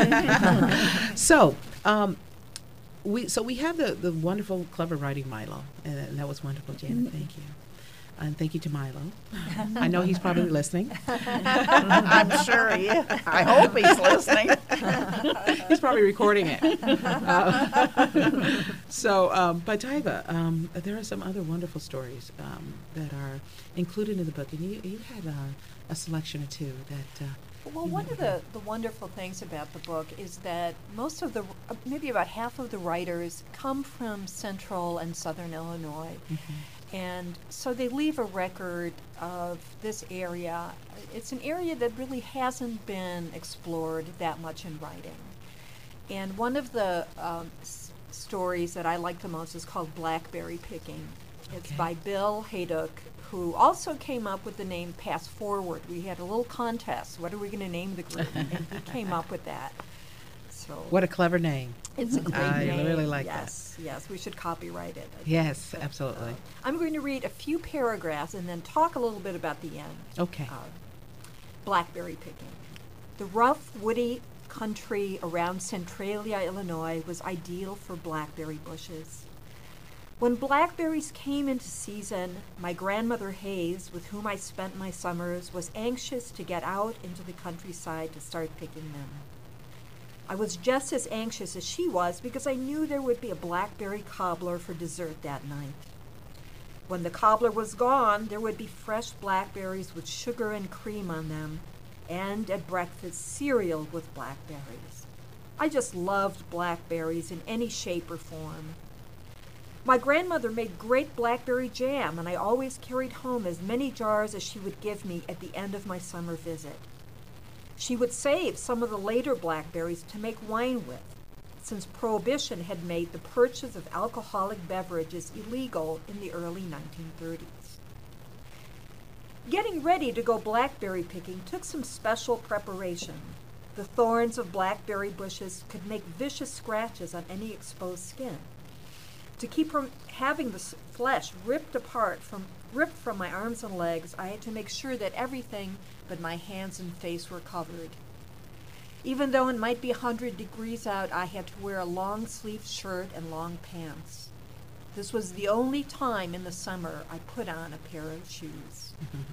Speaker 2: so. Um, We so we have the, the wonderful, clever writing Milo, and, and that was wonderful, Janet. Thank you, and thank you to Milo. I know he's probably listening.
Speaker 4: I'm sure he is. I hope he's listening.
Speaker 2: He's probably recording it. Uh, so, um, but Diva, um, there are some other wonderful stories um, that are included in the book, and you you had uh, a selection or two that. Uh,
Speaker 3: Well, one of the, the wonderful things about the book is that most of the, uh, maybe about half of the writers come from central and southern Illinois.
Speaker 2: Mm-hmm.
Speaker 3: And so they leave a record of this area. It's an area that really hasn't been explored that much in writing. And one of the um, s- stories that I like the most is called Blackberry Picking. It's
Speaker 2: Okay.
Speaker 3: by Bill Haydock, who also came up with the name Pass Forward. We had a little contest. What are we going to name the group? And he came up with that. So
Speaker 2: What a clever name.
Speaker 3: it's a great
Speaker 2: I
Speaker 3: name.
Speaker 2: really like that.
Speaker 3: yes, Yes, we should copyright it. I think.
Speaker 2: Yes,
Speaker 3: But,
Speaker 2: absolutely.
Speaker 3: uh, I'm going to read a few paragraphs and then talk a little bit about the end.
Speaker 2: Okay.
Speaker 3: Uh, blackberry picking. The rough, woody country around Centralia, Illinois was ideal for blackberry bushes. When blackberries came into season, my grandmother Hayes, with whom I spent my summers, was anxious to get out into the countryside to start picking them. I was just as anxious as she was because I knew there would be a blackberry cobbler for dessert that night. When the cobbler was gone, there would be fresh blackberries with sugar and cream on them, and at breakfast, cereal with blackberries. I just loved blackberries in any shape or form. My grandmother made great blackberry jam, and I always carried home as many jars as she would give me at the end of my summer visit. She would save some of the later blackberries to make wine with, since Prohibition had made the purchase of alcoholic beverages illegal in the early nineteen thirties. Getting ready to go blackberry picking took some special preparation. The thorns of blackberry bushes could make vicious scratches on any exposed skin. To keep from having the s- flesh ripped apart from ripped from my arms and legs, I had to make sure that everything but my hands and face were covered. Even though it might be one hundred degrees out, I had to wear a long-sleeved shirt and long pants. This was the only time in the summer I put on a pair of shoes.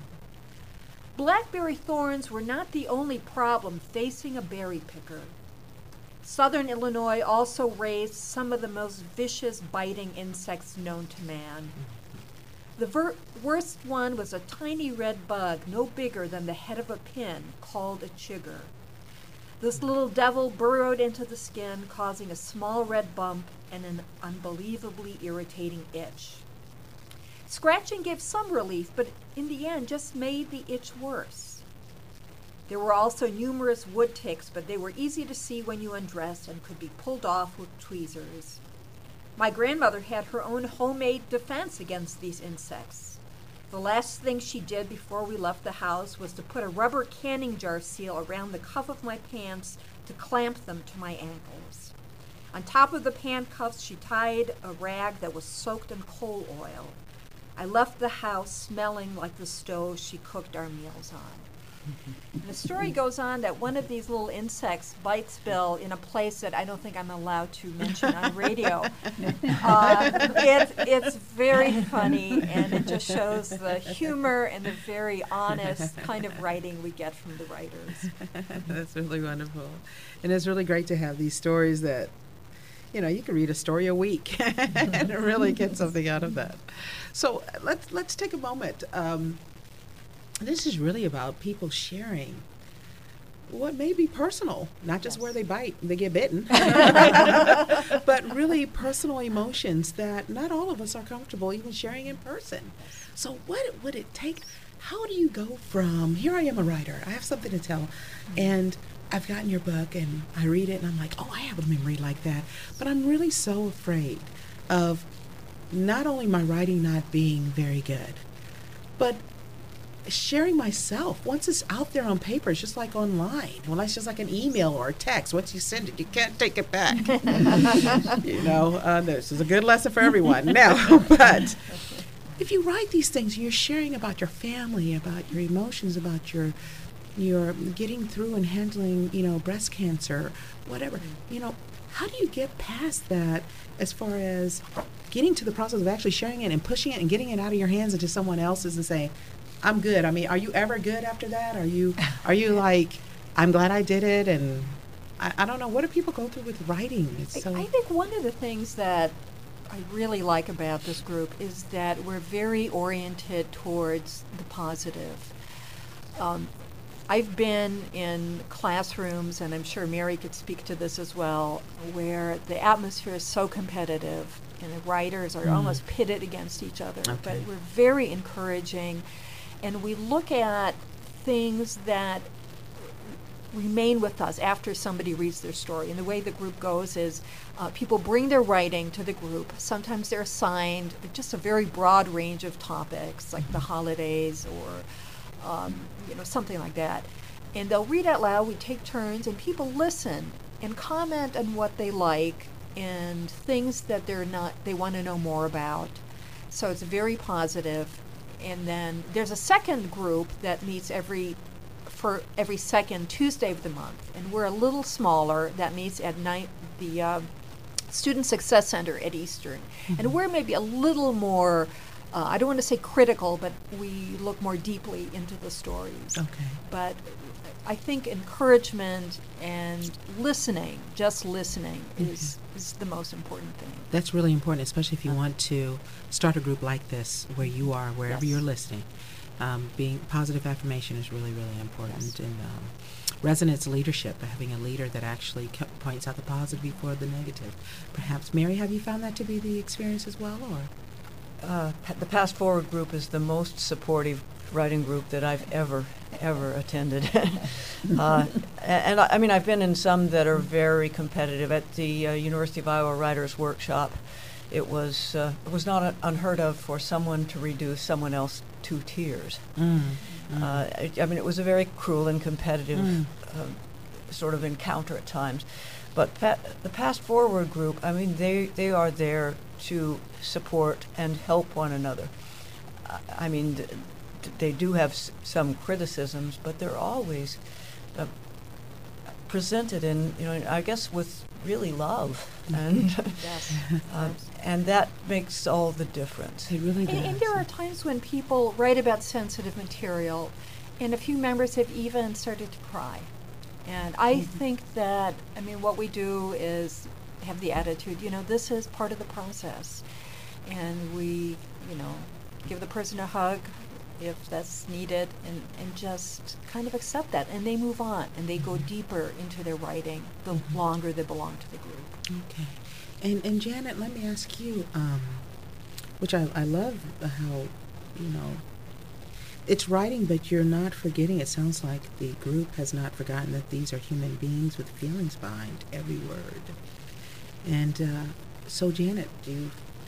Speaker 3: Blackberry thorns were not the only problem facing a berry picker. Southern Illinois also raised some of the most vicious biting insects known to man. The ver- worst one was a tiny red bug no bigger than the head of a pin called a chigger. This little devil burrowed into the skin, causing a small red bump and an unbelievably irritating itch. Scratching gave some relief, but in the end just made the itch worse. There were also numerous wood ticks, but they were easy to see when you undressed and could be pulled off with tweezers. My grandmother had her own homemade defense against these insects. The last thing she did before we left the house was to put a rubber canning jar seal around the cuff of my pants to clamp them to my ankles. On top of the pant cuffs, she tied a rag that was soaked in coal oil. I left the house smelling like the stove she cooked our meals on. And the story goes on that one of these little insects bites Bill in a place that I don't think I'm allowed to mention on radio. Uh, it, it's very funny, and it just shows the humor and the very honest kind of writing we get from the writers.
Speaker 2: That's really wonderful. And it's really great to have these stories that, you know, you can read a story a week and really get something out of that. So let's let's take a moment. Um, this is really about people sharing what may be personal, not just
Speaker 3: Yes.
Speaker 2: where they bite, they get bitten, but really personal emotions that not all of us are comfortable even sharing in person. So what would it take? How do you go from, here I am a writer, I have something to tell, and I've gotten your book and I read it and I'm like, oh, I have a memory like that. But I'm really so afraid of not only my writing not being very good, but sharing myself. Once it's out there on paper, it's just like online. Well, it's just like an email or a text. Once you send it, you can't take it back. You know, uh, this is a good lesson for everyone. Now, but if you write these things, you're sharing about your family, about your emotions, about your you're getting through and handling, you know, breast cancer, whatever. You know, how do you get past that as far as getting to the process of actually sharing it and pushing it and getting it out of your hands into someone else's and saying, I'm good. I mean, are you ever good after that? Are you, are you like, I'm glad I did it? And I, I don't know. What do people go through with writing? It's so
Speaker 3: I, I think one of the things that I really like about this group is that we're very oriented towards the positive. Um, I've been in classrooms, and I'm sure Mary could speak to this as well, where the atmosphere is so competitive and the writers are
Speaker 2: Mm.
Speaker 3: almost pitted against each other. But
Speaker 2: Okay.
Speaker 3: we're very encouraging, and we look at things that remain with us after somebody reads their story. And the way the group goes is uh, people bring their writing to the group. Sometimes they're assigned just a very broad range of topics, like the holidays or um, you know, something like that. And they'll read out loud. We take turns, and people listen and comment on what they like and things that they're not, they want to know more about. So it's very positive. And then there's a second group that meets every for every second Tuesday of the month, and we're a little smaller. That meets at night the uh, Student Success Center at Eastern,
Speaker 2: Mm-hmm.
Speaker 3: and we're maybe a little more. Uh, I don't want to say critical, but we look more deeply into the stories.
Speaker 2: Okay.
Speaker 3: But I think encouragement and listening, just listening, is is the most important thing.
Speaker 2: That's really important, especially if you want to start a group like this where you are, wherever
Speaker 3: Yes.
Speaker 2: you're listening. Um, being positive affirmation is really, really important.
Speaker 3: Yes.
Speaker 2: And um, resonance leadership, having a leader that actually co- points out the positive before the negative. Perhaps, Mary, have you found that to be the experience as well, or?
Speaker 5: Uh, pa- the Past Forward group is the most supportive writing group that I've ever, ever attended. uh, a- and I, I mean, I've been in some that are very competitive. At the uh, University of Iowa Writers Workshop, it was uh, it was not un- unheard of for someone to reduce someone else to tears.
Speaker 2: Mm, mm,
Speaker 5: Uh, I, I mean, it was a very cruel and competitive
Speaker 2: Mm.
Speaker 5: um, sort of encounter at times. But pa- the Past Forward group, I mean, they, they are there to support and help one another. I, I mean, th- th- they do have s- some criticisms, but they're always uh, presented in, you know, I guess with really love. And,
Speaker 3: Yes.
Speaker 5: uh, and that makes all the difference.
Speaker 2: it really does.
Speaker 3: And, and there are times when people write about sensitive material, and a few members have even started to cry. And I
Speaker 2: Mm-hmm.
Speaker 3: think that, I mean, what we do is have the attitude, you know, this is part of the process. And we, you know, give the person a hug if that's needed, and, and just kind of accept that. And they move on, and they go deeper into their writing the
Speaker 2: Mhm.
Speaker 3: longer they belong to the group.
Speaker 2: Okay. And and Janet, let me ask you, um, which I, I love how, you know, it's writing, but you're not forgetting. It sounds like the group has not forgotten that these are human beings with feelings behind every word. And uh, so, Janet, you,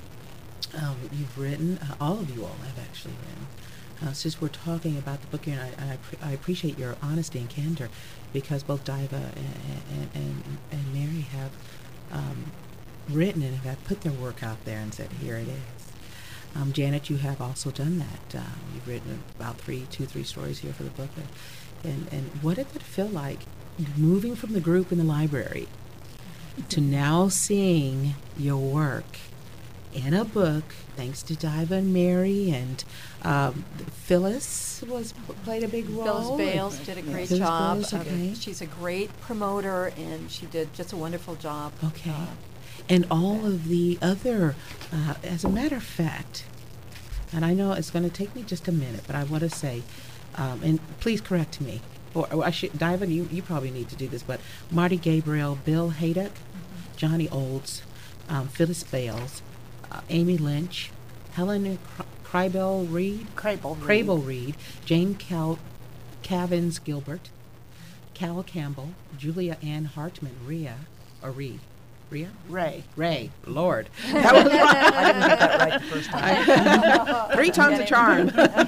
Speaker 2: um, you've written, uh, all of you all have actually written. Uh, since we're talking about the book here, and I, I, pre- I appreciate your honesty and candor, because both Diva and, and, and, and Mary have um, written and have put their work out there and said, here it is. Um, Janet, you have also done that. Uh, you've written about three, two, three stories here for the book. And, and what did it feel like moving from the group in the library to now seeing your work in a book, thanks to Diva and Mary, and um, Phyllis was played a big role.
Speaker 3: Phyllis Bales did a great
Speaker 2: Phyllis
Speaker 3: job.
Speaker 2: Bales,
Speaker 3: Uh,
Speaker 2: okay.
Speaker 3: She's a great promoter, and she did just a wonderful job.
Speaker 2: Okay.
Speaker 3: Uh,
Speaker 2: And all of the other, uh, as a matter of fact, and I know it's going to take me just a minute, but I want to say, um, and please correct me, or, or I should, Diva, you, you probably need to do this, but Marty Gabriel, Bill Haydock, Johnny Olds, um, Phyllis Bales, uh, Amy Lynch, Helen Cribel Reed,
Speaker 4: Crable.
Speaker 2: Crable Reed, Jane Cal- Cavins Gilbert, Cal Campbell, Julia Ann Hartman, Rhea, or Reed, Rhea?
Speaker 4: Ray.
Speaker 2: Ray, Lord. That was
Speaker 5: I didn't get that right the first time.
Speaker 2: three times the charm.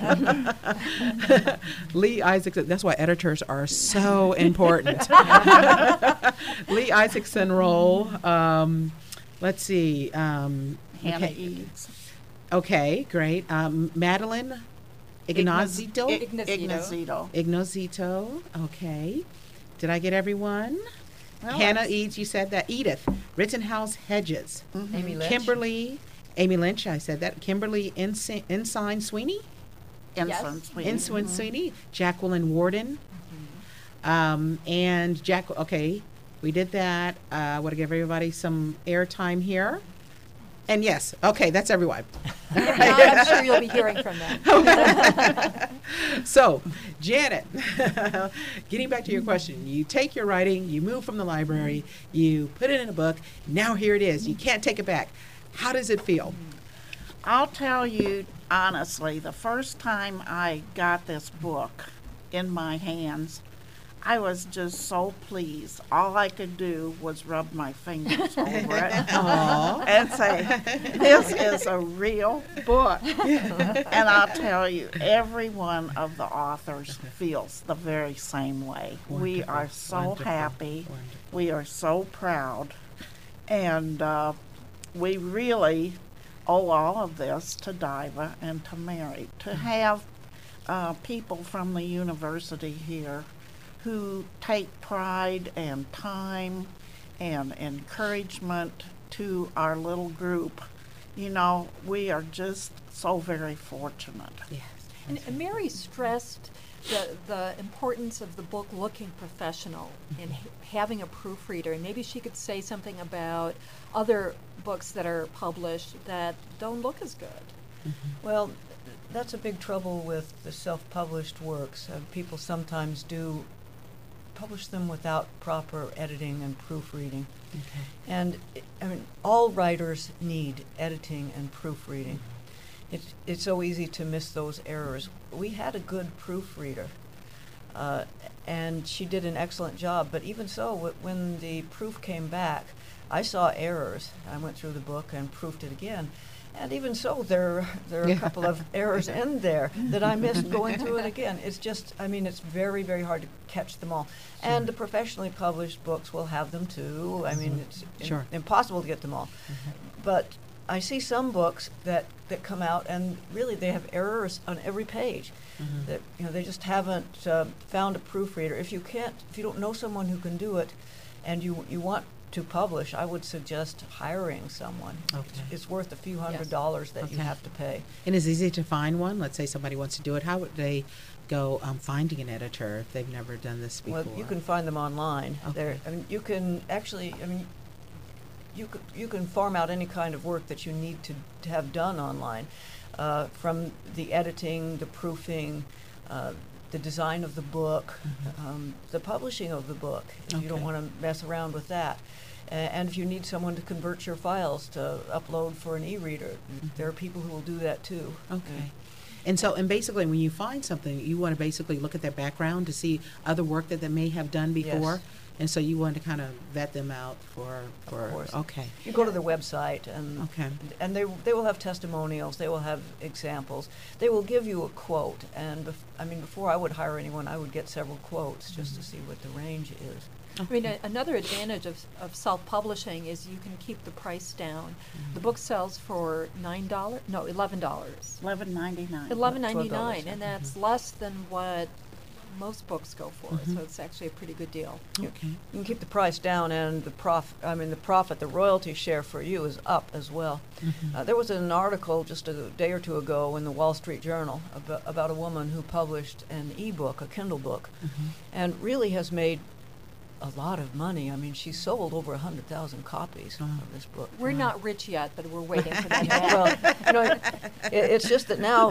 Speaker 2: Lee Isaacson, that's why editors are so important. Lee Isaacson role. Um, let's see. Um,
Speaker 4: Hannah
Speaker 2: okay.
Speaker 4: Eads.
Speaker 2: Okay, great. Um, Madeline Ignazito.
Speaker 4: Ig-
Speaker 3: Ignazito.
Speaker 4: Ignazito.
Speaker 2: Ignazito. Okay. Did I get everyone?
Speaker 4: Well,
Speaker 2: Hannah
Speaker 4: that's-
Speaker 2: Eads, you said that. Edith Rittenhouse Hedges.
Speaker 4: Mhm.
Speaker 5: Amy Lynch.
Speaker 2: Kimberly, Amy Lynch, I said that. Kimberly Ensi- Ensign Sweeney,
Speaker 4: Ensign
Speaker 3: Yes.
Speaker 4: Sweeney.
Speaker 2: Ensign Sweeney, Jacqueline Warden, um, and Jack. Okay, we did that. Uh, I want to give everybody some airtime here. And yes, okay, that's everyone.
Speaker 3: Now I'm sure you'll be hearing from them.
Speaker 2: So, Janet, getting back to your question, you take your writing, you move from the library, you put it in a book. Now here it is. You can't take it back. How does it feel?
Speaker 4: I'll tell you honestly, the first time I got this book in my hands, I was just so pleased. All I could do was rub my fingers over it and say, this is a real book. And I'll tell you, every one of the authors feels the very same way.
Speaker 2: Wonderful,
Speaker 4: we are so
Speaker 2: wonderful,
Speaker 4: happy.
Speaker 2: wonderful.
Speaker 4: We are so proud. And uh, we really owe all of this to Diva and to Mary. To have uh, people from the university here who take pride and time and encouragement to our little group. You know, we are just so very fortunate.
Speaker 2: Yes.
Speaker 3: And, and Mary stressed the, the importance of the book looking professional and ha- having a proofreader. And maybe she could say something about other books that are published that don't look as good.
Speaker 2: Mm-hmm.
Speaker 5: Well, that's a big trouble with the self-published works. Uh, people sometimes do publish them without proper editing and proofreading.
Speaker 2: Okay.
Speaker 5: And it, I mean, all writers need editing and proofreading. It's it's so easy to miss those errors. We had a good proofreader, uh, and she did an excellent job. But even so, w- when the proof came back, I saw errors. I went through the book and proofed it again. And even so, there there are a couple of errors in there that I missed going through it again. It's just, I mean, it's very, very hard to catch them all.
Speaker 2: Sure.
Speaker 5: And the professionally published books will have them too. I mean, it's im-
Speaker 2: Sure.
Speaker 5: impossible to get them all. But I see some books that, that come out, and really they have errors on every page.
Speaker 2: Mhm.
Speaker 5: That you know they just haven't uh, found a proofreader. If you can't, if you don't know someone who can do it, and you you want to publish, I would suggest hiring someone.
Speaker 2: Okay.
Speaker 5: It's, it's worth a few hundred
Speaker 3: Yes.
Speaker 5: dollars that you
Speaker 2: Okay.
Speaker 5: have to pay.
Speaker 2: And it's easy to find one. Let's say somebody wants to do it. How would they go um, finding an editor if they've never done this before?
Speaker 5: Well, you can find them online.
Speaker 2: Okay.
Speaker 5: There, I mean, you can actually, I mean, you could, you can farm out any kind of work that you need to, to have done online, uh, from the editing, the proofing, uh, the design of the book,
Speaker 2: Mhm.
Speaker 5: um, the publishing of the book. If you don't
Speaker 2: Okay.
Speaker 5: want to mess around with that. A- and if you need someone to convert your files to upload for an e-reader,
Speaker 2: Mhm.
Speaker 5: there are people who will do that too.
Speaker 2: Okay. And so, and basically, when you find something, you want to basically look at their background to see other work that they may have done before.
Speaker 5: Yes.
Speaker 2: And so you want to kind of vet them out for, for
Speaker 5: course.
Speaker 2: okay.
Speaker 5: You go to their website and
Speaker 2: Okay.
Speaker 5: and they they will have testimonials. They will have examples. They will give you a quote. And bef- I mean, before I would hire anyone, I would get several quotes just to see what the range is.
Speaker 3: I mean, a, another advantage of, of self-publishing is you can keep the price down.
Speaker 2: Mm-hmm.
Speaker 3: The book sells for nine dollars, no, eleven dollars.
Speaker 4: eleven ninety-nine.
Speaker 3: Eleven
Speaker 5: twelve
Speaker 3: ninety
Speaker 5: dollars,
Speaker 3: nine,
Speaker 5: yeah.
Speaker 3: and that's less than what most books go for.
Speaker 2: Mhm.
Speaker 3: So it's actually a pretty good deal.
Speaker 2: Okay.
Speaker 5: You can keep the price down, and the prof. I mean, the profit, the royalty share for you is up as well.
Speaker 2: Mhm.
Speaker 5: Uh, there was an article just a day or two ago in the Wall Street Journal about, about a woman who published an e-book, a Kindle book,
Speaker 2: Mhm.
Speaker 5: and really has made a lot of money. I mean, she sold over a hundred thousand copies
Speaker 2: Wow.
Speaker 5: of this book.
Speaker 3: We're not rich yet, but we're waiting for that.
Speaker 5: well, you know, it, it's just that now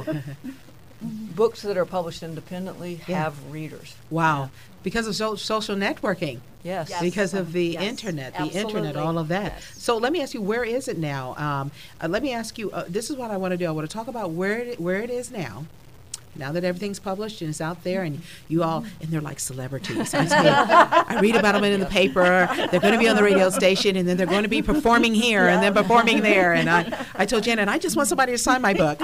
Speaker 5: books that are published independently
Speaker 2: Yeah.
Speaker 5: have readers.
Speaker 2: Wow. Because of so- social networking.
Speaker 5: Yes.
Speaker 3: Yes.
Speaker 2: Because of the
Speaker 3: Yes,
Speaker 2: internet, the internet,
Speaker 3: absolutely.
Speaker 2: all of that.
Speaker 3: Yes.
Speaker 2: So let me ask you, where is it now? Um, uh, let me ask you, uh, this is what I want to do. I want to talk about where it, where it is now. Now that everything's published and it's out there, and you all, and they're like celebrities. I, say, I read about them in the paper. They're going to be on the radio station, and then they're going to be performing here and then performing there. And I, I told Janet, I just want somebody to sign my book,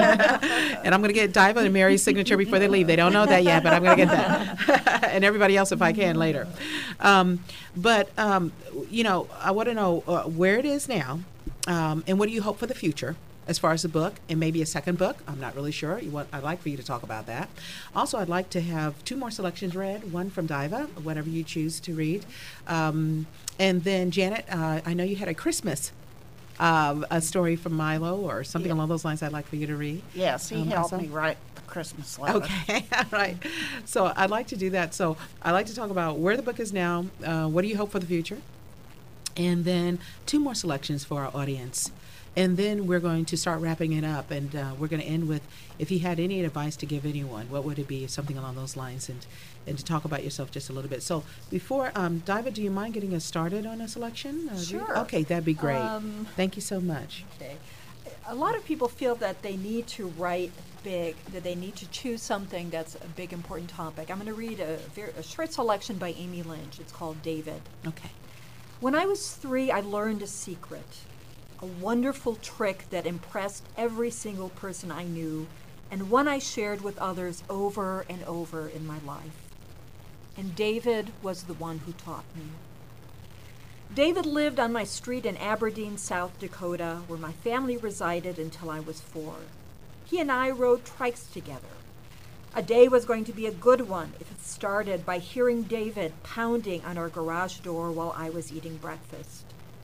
Speaker 2: and I'm going to get Diva and Mary's signature before they leave. They don't know that yet, but I'm going to get that, and everybody else if I can later. Um, but um, you know, I want to know uh, where it is now, um, and what do you hope for the future? As far as the book and maybe a second book, I'm not really sure. You want, I'd like for you to talk about that. Also, I'd like to have two more selections read, one from Diva, whatever you choose to read. Um, and then, Janet, uh, I know you had a Christmas, uh, a story from Milo or something
Speaker 4: Yeah.
Speaker 2: along those lines I'd like for you to read.
Speaker 4: Yes, he
Speaker 2: Um,
Speaker 4: helped
Speaker 2: also?
Speaker 4: me write the Christmas letter.
Speaker 2: Okay, all right. So I'd like to do that. So I'd like to talk about where the book is now, uh, what do you hope for the future? And then two more selections for our audience. And then we're going to start wrapping it up, and uh, we're going to end with, if you had any advice to give anyone, what would it be? Something along those lines, and and to talk about yourself just a little bit. So before, um, Diva, do you mind getting us started on a selection? Uh,
Speaker 3: Sure.
Speaker 2: Okay, that'd be great.
Speaker 3: Um,
Speaker 2: Thank you so much.
Speaker 3: Okay. A lot of people feel that they need to write big, that they need to choose something that's a big, important topic. I'm going to read a, very, a short selection by Amy Lynch. It's called David.
Speaker 2: Okay.
Speaker 3: When I was three, I learned a secret, a wonderful trick that impressed every single person I knew, and one I shared with others over and over in my life. And David was the one who taught me. David lived on my street in Aberdeen, South Dakota, where my family resided until I was four. He and I rode trikes together. A day was going to be a good one if it started by hearing David pounding on our garage door while I was eating breakfast.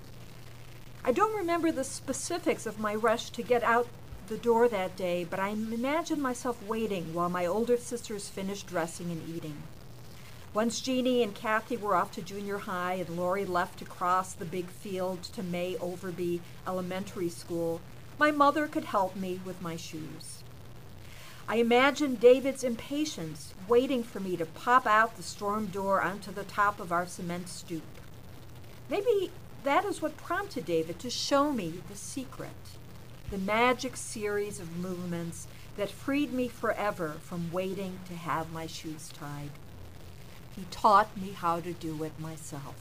Speaker 3: I don't remember the specifics of my rush to get out the door that day, but I imagined myself waiting while my older sisters finished dressing and eating. Once Jeannie and Kathy were off to junior high and Lori left to cross the big field to May Overby Elementary School, my mother could help me with my shoes. I imagined David's impatience waiting for me to pop out the storm door onto the top of our cement stoop. Maybe that is what prompted David to show me the secret, the magic series of movements that freed me forever from waiting to have my shoes tied. He taught me how to do it myself.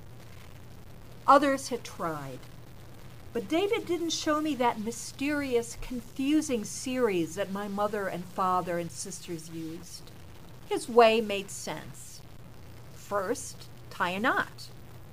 Speaker 3: Others had tried, but David didn't show me that mysterious, confusing series that my mother and father and sisters used. His way made sense. First, tie a knot.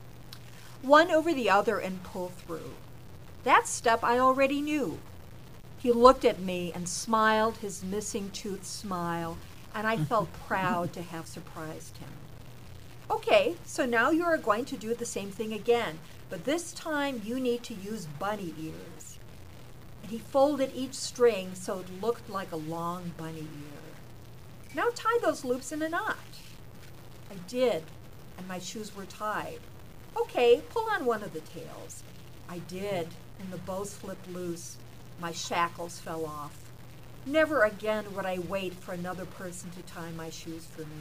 Speaker 3: One over the other and pull through. That step I already knew. He looked at me and smiled his missing tooth smile, and I felt proud to have surprised him. Okay, so now you are going to do the same thing again, but this time you need to use bunny ears. And he folded each string so it looked like a long bunny ear. Now tie those loops in a knot. I did, and my shoes were tied. Okay, pull on one of the tails. I did, and the bow slipped loose. My shackles fell off. Never again would I wait for another person to tie my shoes for me.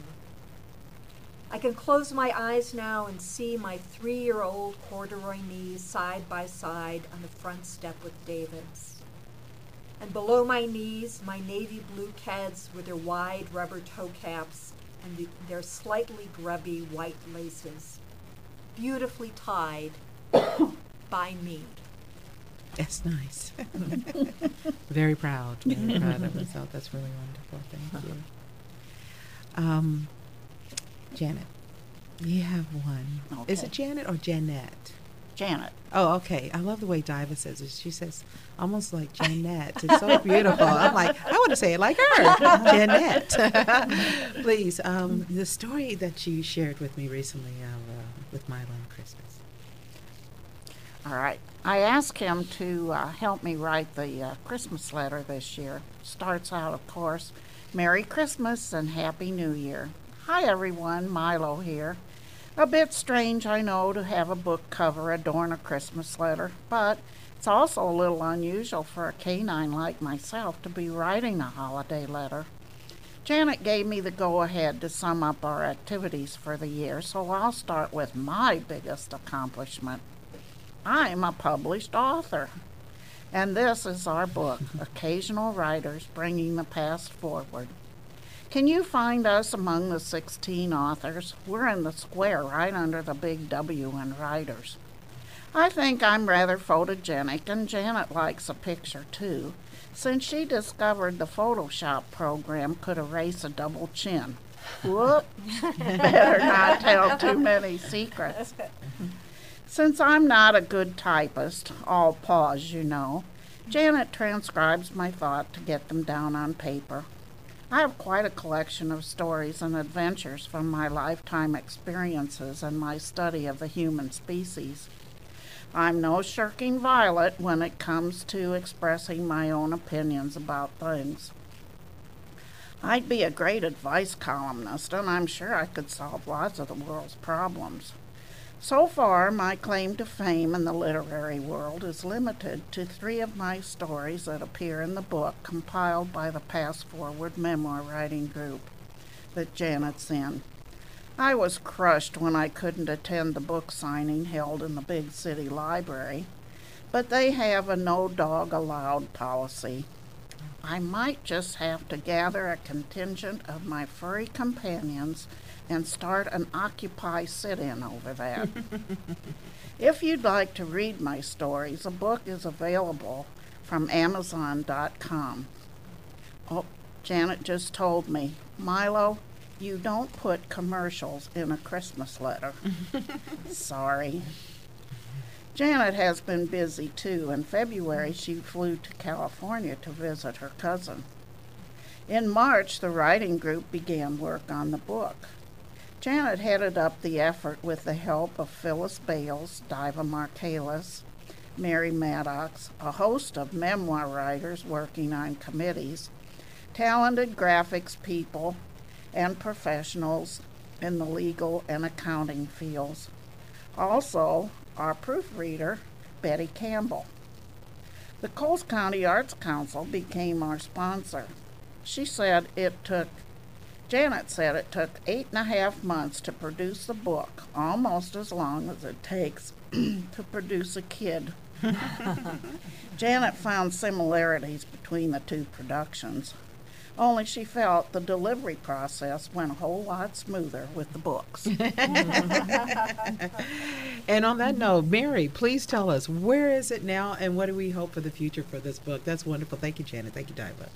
Speaker 3: I can close my eyes now and see my three-year-old corduroy knees side by side on the front step with David's. And below my knees, my navy blue Keds with their wide rubber toe caps and the, their slightly grubby white laces, beautifully tied by me.
Speaker 2: That's nice. Very proud. Very proud of myself. That's really wonderful. Thank you. Um, Janet, you have one.
Speaker 4: Okay.
Speaker 2: Is it Janet or Janet?
Speaker 4: Janet.
Speaker 2: Oh, okay. I love the way Diva says it. She says almost like Janet. It's so beautiful. I'm like, I want to say it like her, Janet. Please, um, the story that you shared with me recently uh, with Milo and Christmas.
Speaker 4: All right. I asked him to uh, help me write the uh, Christmas letter this year. Starts out, of course, Merry Christmas and Happy New Year. Hi, everyone. Milo here. A bit strange, I know, to have a book cover adorn a Christmas letter, but it's also a little unusual for a canine like myself to be writing a holiday letter. Janet gave me the go-ahead to sum up our activities for the year, so I'll start with my biggest accomplishment. I'm a published author, and this is our book, Occasional Writers Bringing the Past Forward. Can you find us among the sixteen authors? We're in the square right under the big W in Writers. I think I'm rather photogenic, and Janet likes a picture too, since she discovered the Photoshop program could erase a double chin. Whoop! Better not tell too many secrets. Since I'm not a good typist, all pause, you know, Janet transcribes my thought to get them down on paper. I have quite a collection of stories and adventures from my lifetime experiences and my study of the human species. I'm no shirking violet when it comes to expressing my own opinions about things. I'd be a great advice columnist, and I'm sure I could solve lots of the world's problems. So far, my claim to fame in the literary world is limited to three of my stories that appear in the book compiled by the Pass Forward Memoir Writing Group that Janet's in. I was crushed when I couldn't attend the book signing held in the big city library, but they have a no dog allowed policy. I might just have to gather a contingent of my furry companions and start an Occupy sit-in over that. If you'd like to read my stories, a book is available from Amazon dot com. Oh, Janet just told me, Milo, you don't put commercials in a Christmas letter. Sorry. Janet has been busy too. In February, she flew to California to visit her cousin. In March, the writing group began work on the book. Janet headed up the effort with the help of Phyllis Bales, Diva Marcalis, Mary Maddox, a host of memoir writers working on committees, talented graphics people, and professionals in the legal and accounting fields. Also, our proofreader, Betty Campbell. The Coles County Arts Council became our sponsor. She said it took, Janet said it took eight and a half months to produce the book, almost as long as it takes to produce a kid. Janet found similarities between the two productions, only she felt the delivery process went a whole lot smoother with the books.
Speaker 2: And on that note, Mary, please tell us, where is it now and what do we hope for the future for this book? That's wonderful. Thank you, Janet. Thank you, Diva.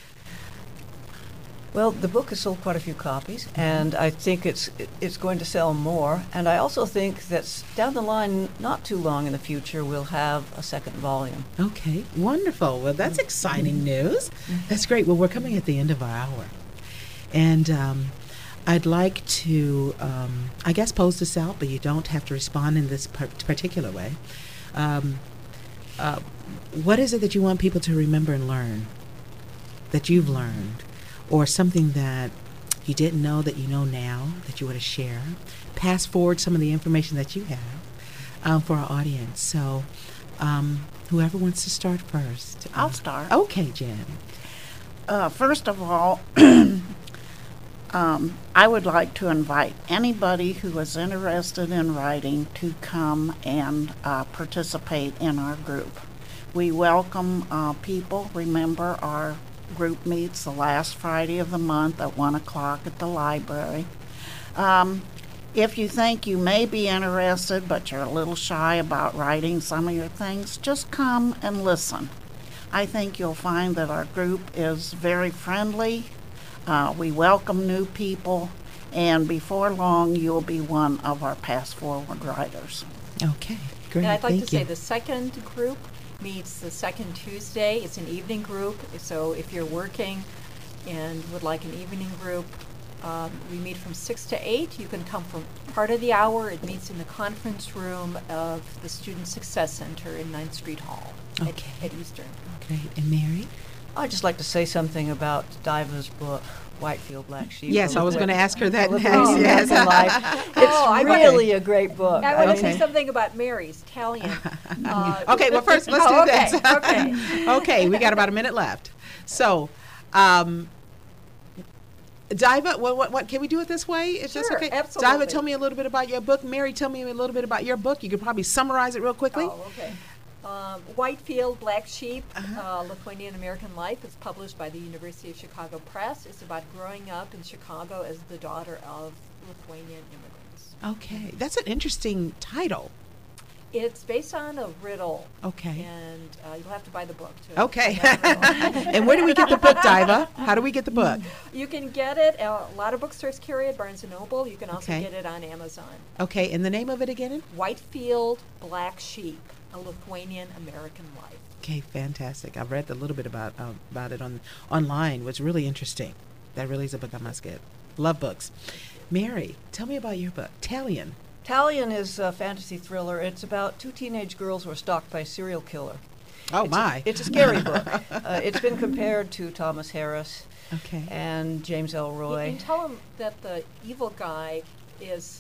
Speaker 5: Well, the book has sold quite a few copies, and I think it's it's going to sell more. And I also think that down the line, not too long in the future, we'll have a second volume.
Speaker 2: Okay, wonderful. Well, that's exciting news. That's great. Well, we're coming at the end of our hour. And um, I'd like to, um, I guess, pose this out, but you don't have to respond in this par- particular way. Um, uh, what is it that you want people to remember and learn, that you've learned? Or something that you didn't know that you know now that you want to share. Pass forward some of the information that you have um, for our audience. So um, whoever wants to start first.
Speaker 4: I'll
Speaker 2: uh,
Speaker 4: start.
Speaker 2: Okay, Jen.
Speaker 4: Uh, first of all, um, I would like to invite anybody who is interested in writing to come and uh, participate in our group. We welcome uh, people. Remember, our group meets the last Friday of the month at one o'clock at the library. Um, if you think you may be interested but you're a little shy about writing some of your things, just come and listen. I think you'll find that our group is very friendly. Uh, we welcome new people, and before long you'll be one of our Pass Forward writers.
Speaker 2: Okay, great.
Speaker 3: And I'd like
Speaker 2: Thank
Speaker 3: to say
Speaker 2: you.
Speaker 3: the second group meets the second Tuesday. It's an evening group, so if you're working and would like an evening group, um, we meet from six to eight. You can come for part of the hour. It meets in the conference room of the Student Success Center in ninth Street Hall at-
Speaker 2: Okay.
Speaker 3: at Eastern.
Speaker 2: Great. And Mary?
Speaker 5: I'd just like to say something about Diva's book, Whitefield Black Sheep.
Speaker 2: Yes, I was going to ask her that
Speaker 5: Philip
Speaker 2: next.
Speaker 5: Rose's
Speaker 2: Yes.
Speaker 5: American Life. It's
Speaker 3: Oh, I want-
Speaker 5: really a great book.
Speaker 3: I want to
Speaker 2: Okay.
Speaker 3: say something about Mary's, Talion. Uh,
Speaker 2: Okay, well, first, let's
Speaker 3: oh,
Speaker 2: do
Speaker 3: okay,
Speaker 2: this.
Speaker 3: okay.
Speaker 2: Okay, we got about a minute left. So, um, Diva, what, what, what, can we do it this way? Is this
Speaker 3: Sure,
Speaker 2: okay?
Speaker 3: absolutely.
Speaker 2: Diva, tell me a little bit about your book. Mary, tell me a little bit about your book. You could probably summarize it real quickly.
Speaker 3: Oh, okay. Um, Whitefield Black Sheep,
Speaker 2: Uh-huh.
Speaker 3: uh, Lithuanian American Life. It's published by the University of Chicago Press. It's about growing up in Chicago as the daughter of Lithuanian immigrants.
Speaker 2: Okay, that's an interesting title.
Speaker 3: It's based on a riddle,
Speaker 2: Okay.
Speaker 3: and uh, you'll have to buy the book to
Speaker 2: Okay.
Speaker 3: find that riddle.
Speaker 2: And where do we get the book, Diva? How do we get the book?
Speaker 3: You can get it. Uh, a lot of bookstores carry it. Barnes and Noble. You can also
Speaker 2: Okay.
Speaker 3: get it on Amazon.
Speaker 2: Okay, and the name of it again?
Speaker 3: Whitefield Black Sheep, a Lithuanian American Life.
Speaker 2: Okay, fantastic. I've read a little bit about um, about it on online. It was really interesting. That really is a book I must get. Love books. Mary, tell me about your book, Talion.
Speaker 5: Talion is a fantasy thriller. It's about two teenage girls who are stalked by a serial killer.
Speaker 2: Oh,
Speaker 5: it's
Speaker 2: my.
Speaker 5: A, it's a scary book. Uh, it's been compared to Thomas Harris
Speaker 2: Okay.
Speaker 5: and James
Speaker 3: You
Speaker 5: Elroy.
Speaker 3: can tell them that the evil guy is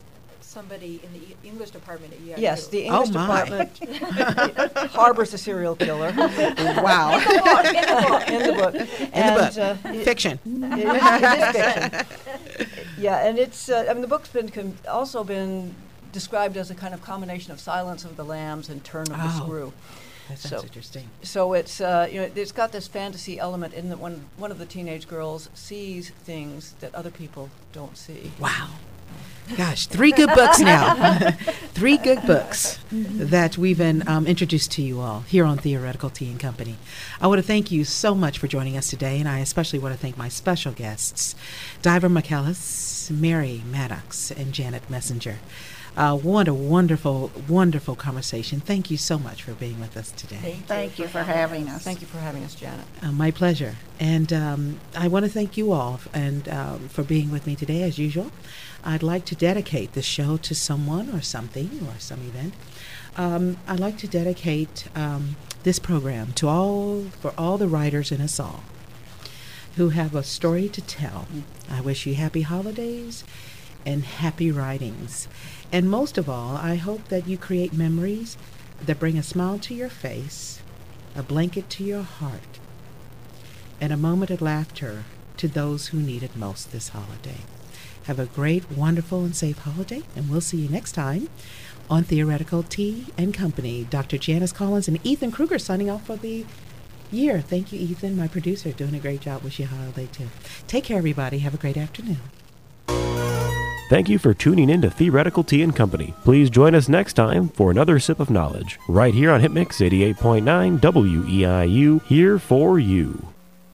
Speaker 3: somebody in the E- English department at E I U.
Speaker 5: Yes, the English
Speaker 2: Oh, my.
Speaker 5: department harbors a serial killer.
Speaker 2: Wow.
Speaker 5: In the book. In the book.
Speaker 2: In
Speaker 5: and,
Speaker 2: the book.
Speaker 5: Uh, it-
Speaker 2: Fiction.
Speaker 5: It is, it is fiction. Yeah, and it's. Uh, I mean, the book's been com- also been described as a kind of combination of Silence of the Lambs and Turn of the
Speaker 2: Oh.
Speaker 5: Screw.
Speaker 2: That sounds
Speaker 5: So-
Speaker 2: interesting.
Speaker 5: So it's uh, you know it's got this fantasy element in that one one of the teenage girls sees things that other people don't see.
Speaker 2: Wow. Gosh, three good books now. Three good books that we've been um, introduced to you all here on Theoretical Tea and Company. I want to thank you so much for joining us today, and I especially want to thank my special guests, Diver McCallis, Mary Maddox, and Janet Messenger. Uh, what a wonderful, wonderful conversation. Thank you so much for being with us today.
Speaker 4: Thank you for having us.
Speaker 5: Thank you for having us, Janet.
Speaker 2: Uh, my pleasure. And um, I want to thank you all f- and um, for being with me today, as usual. I'd like to dedicate the show to someone or something or some event. Um, I'd like to dedicate um, this program to all, for all the writers in us all who have a story to tell. I wish you happy holidays and happy writings. And most of all, I hope that you create memories that bring a smile to your face, a blanket to your heart, and a moment of laughter to those who need it most this holiday. Have a great, wonderful, and safe holiday, and we'll see you next time on Theoretical Tea and Company. Doctor Janice Collins and Ethan Kruger signing off for the year. Thank you, Ethan, my producer, doing a great job. Wish you a holiday, too. Take care, everybody. Have a great afternoon.
Speaker 1: Thank you for tuning in to Theoretical Tea and Company. Please join us next time for another sip of knowledge, right here on Hitmix eighty-eight point nine W E I U, here for you.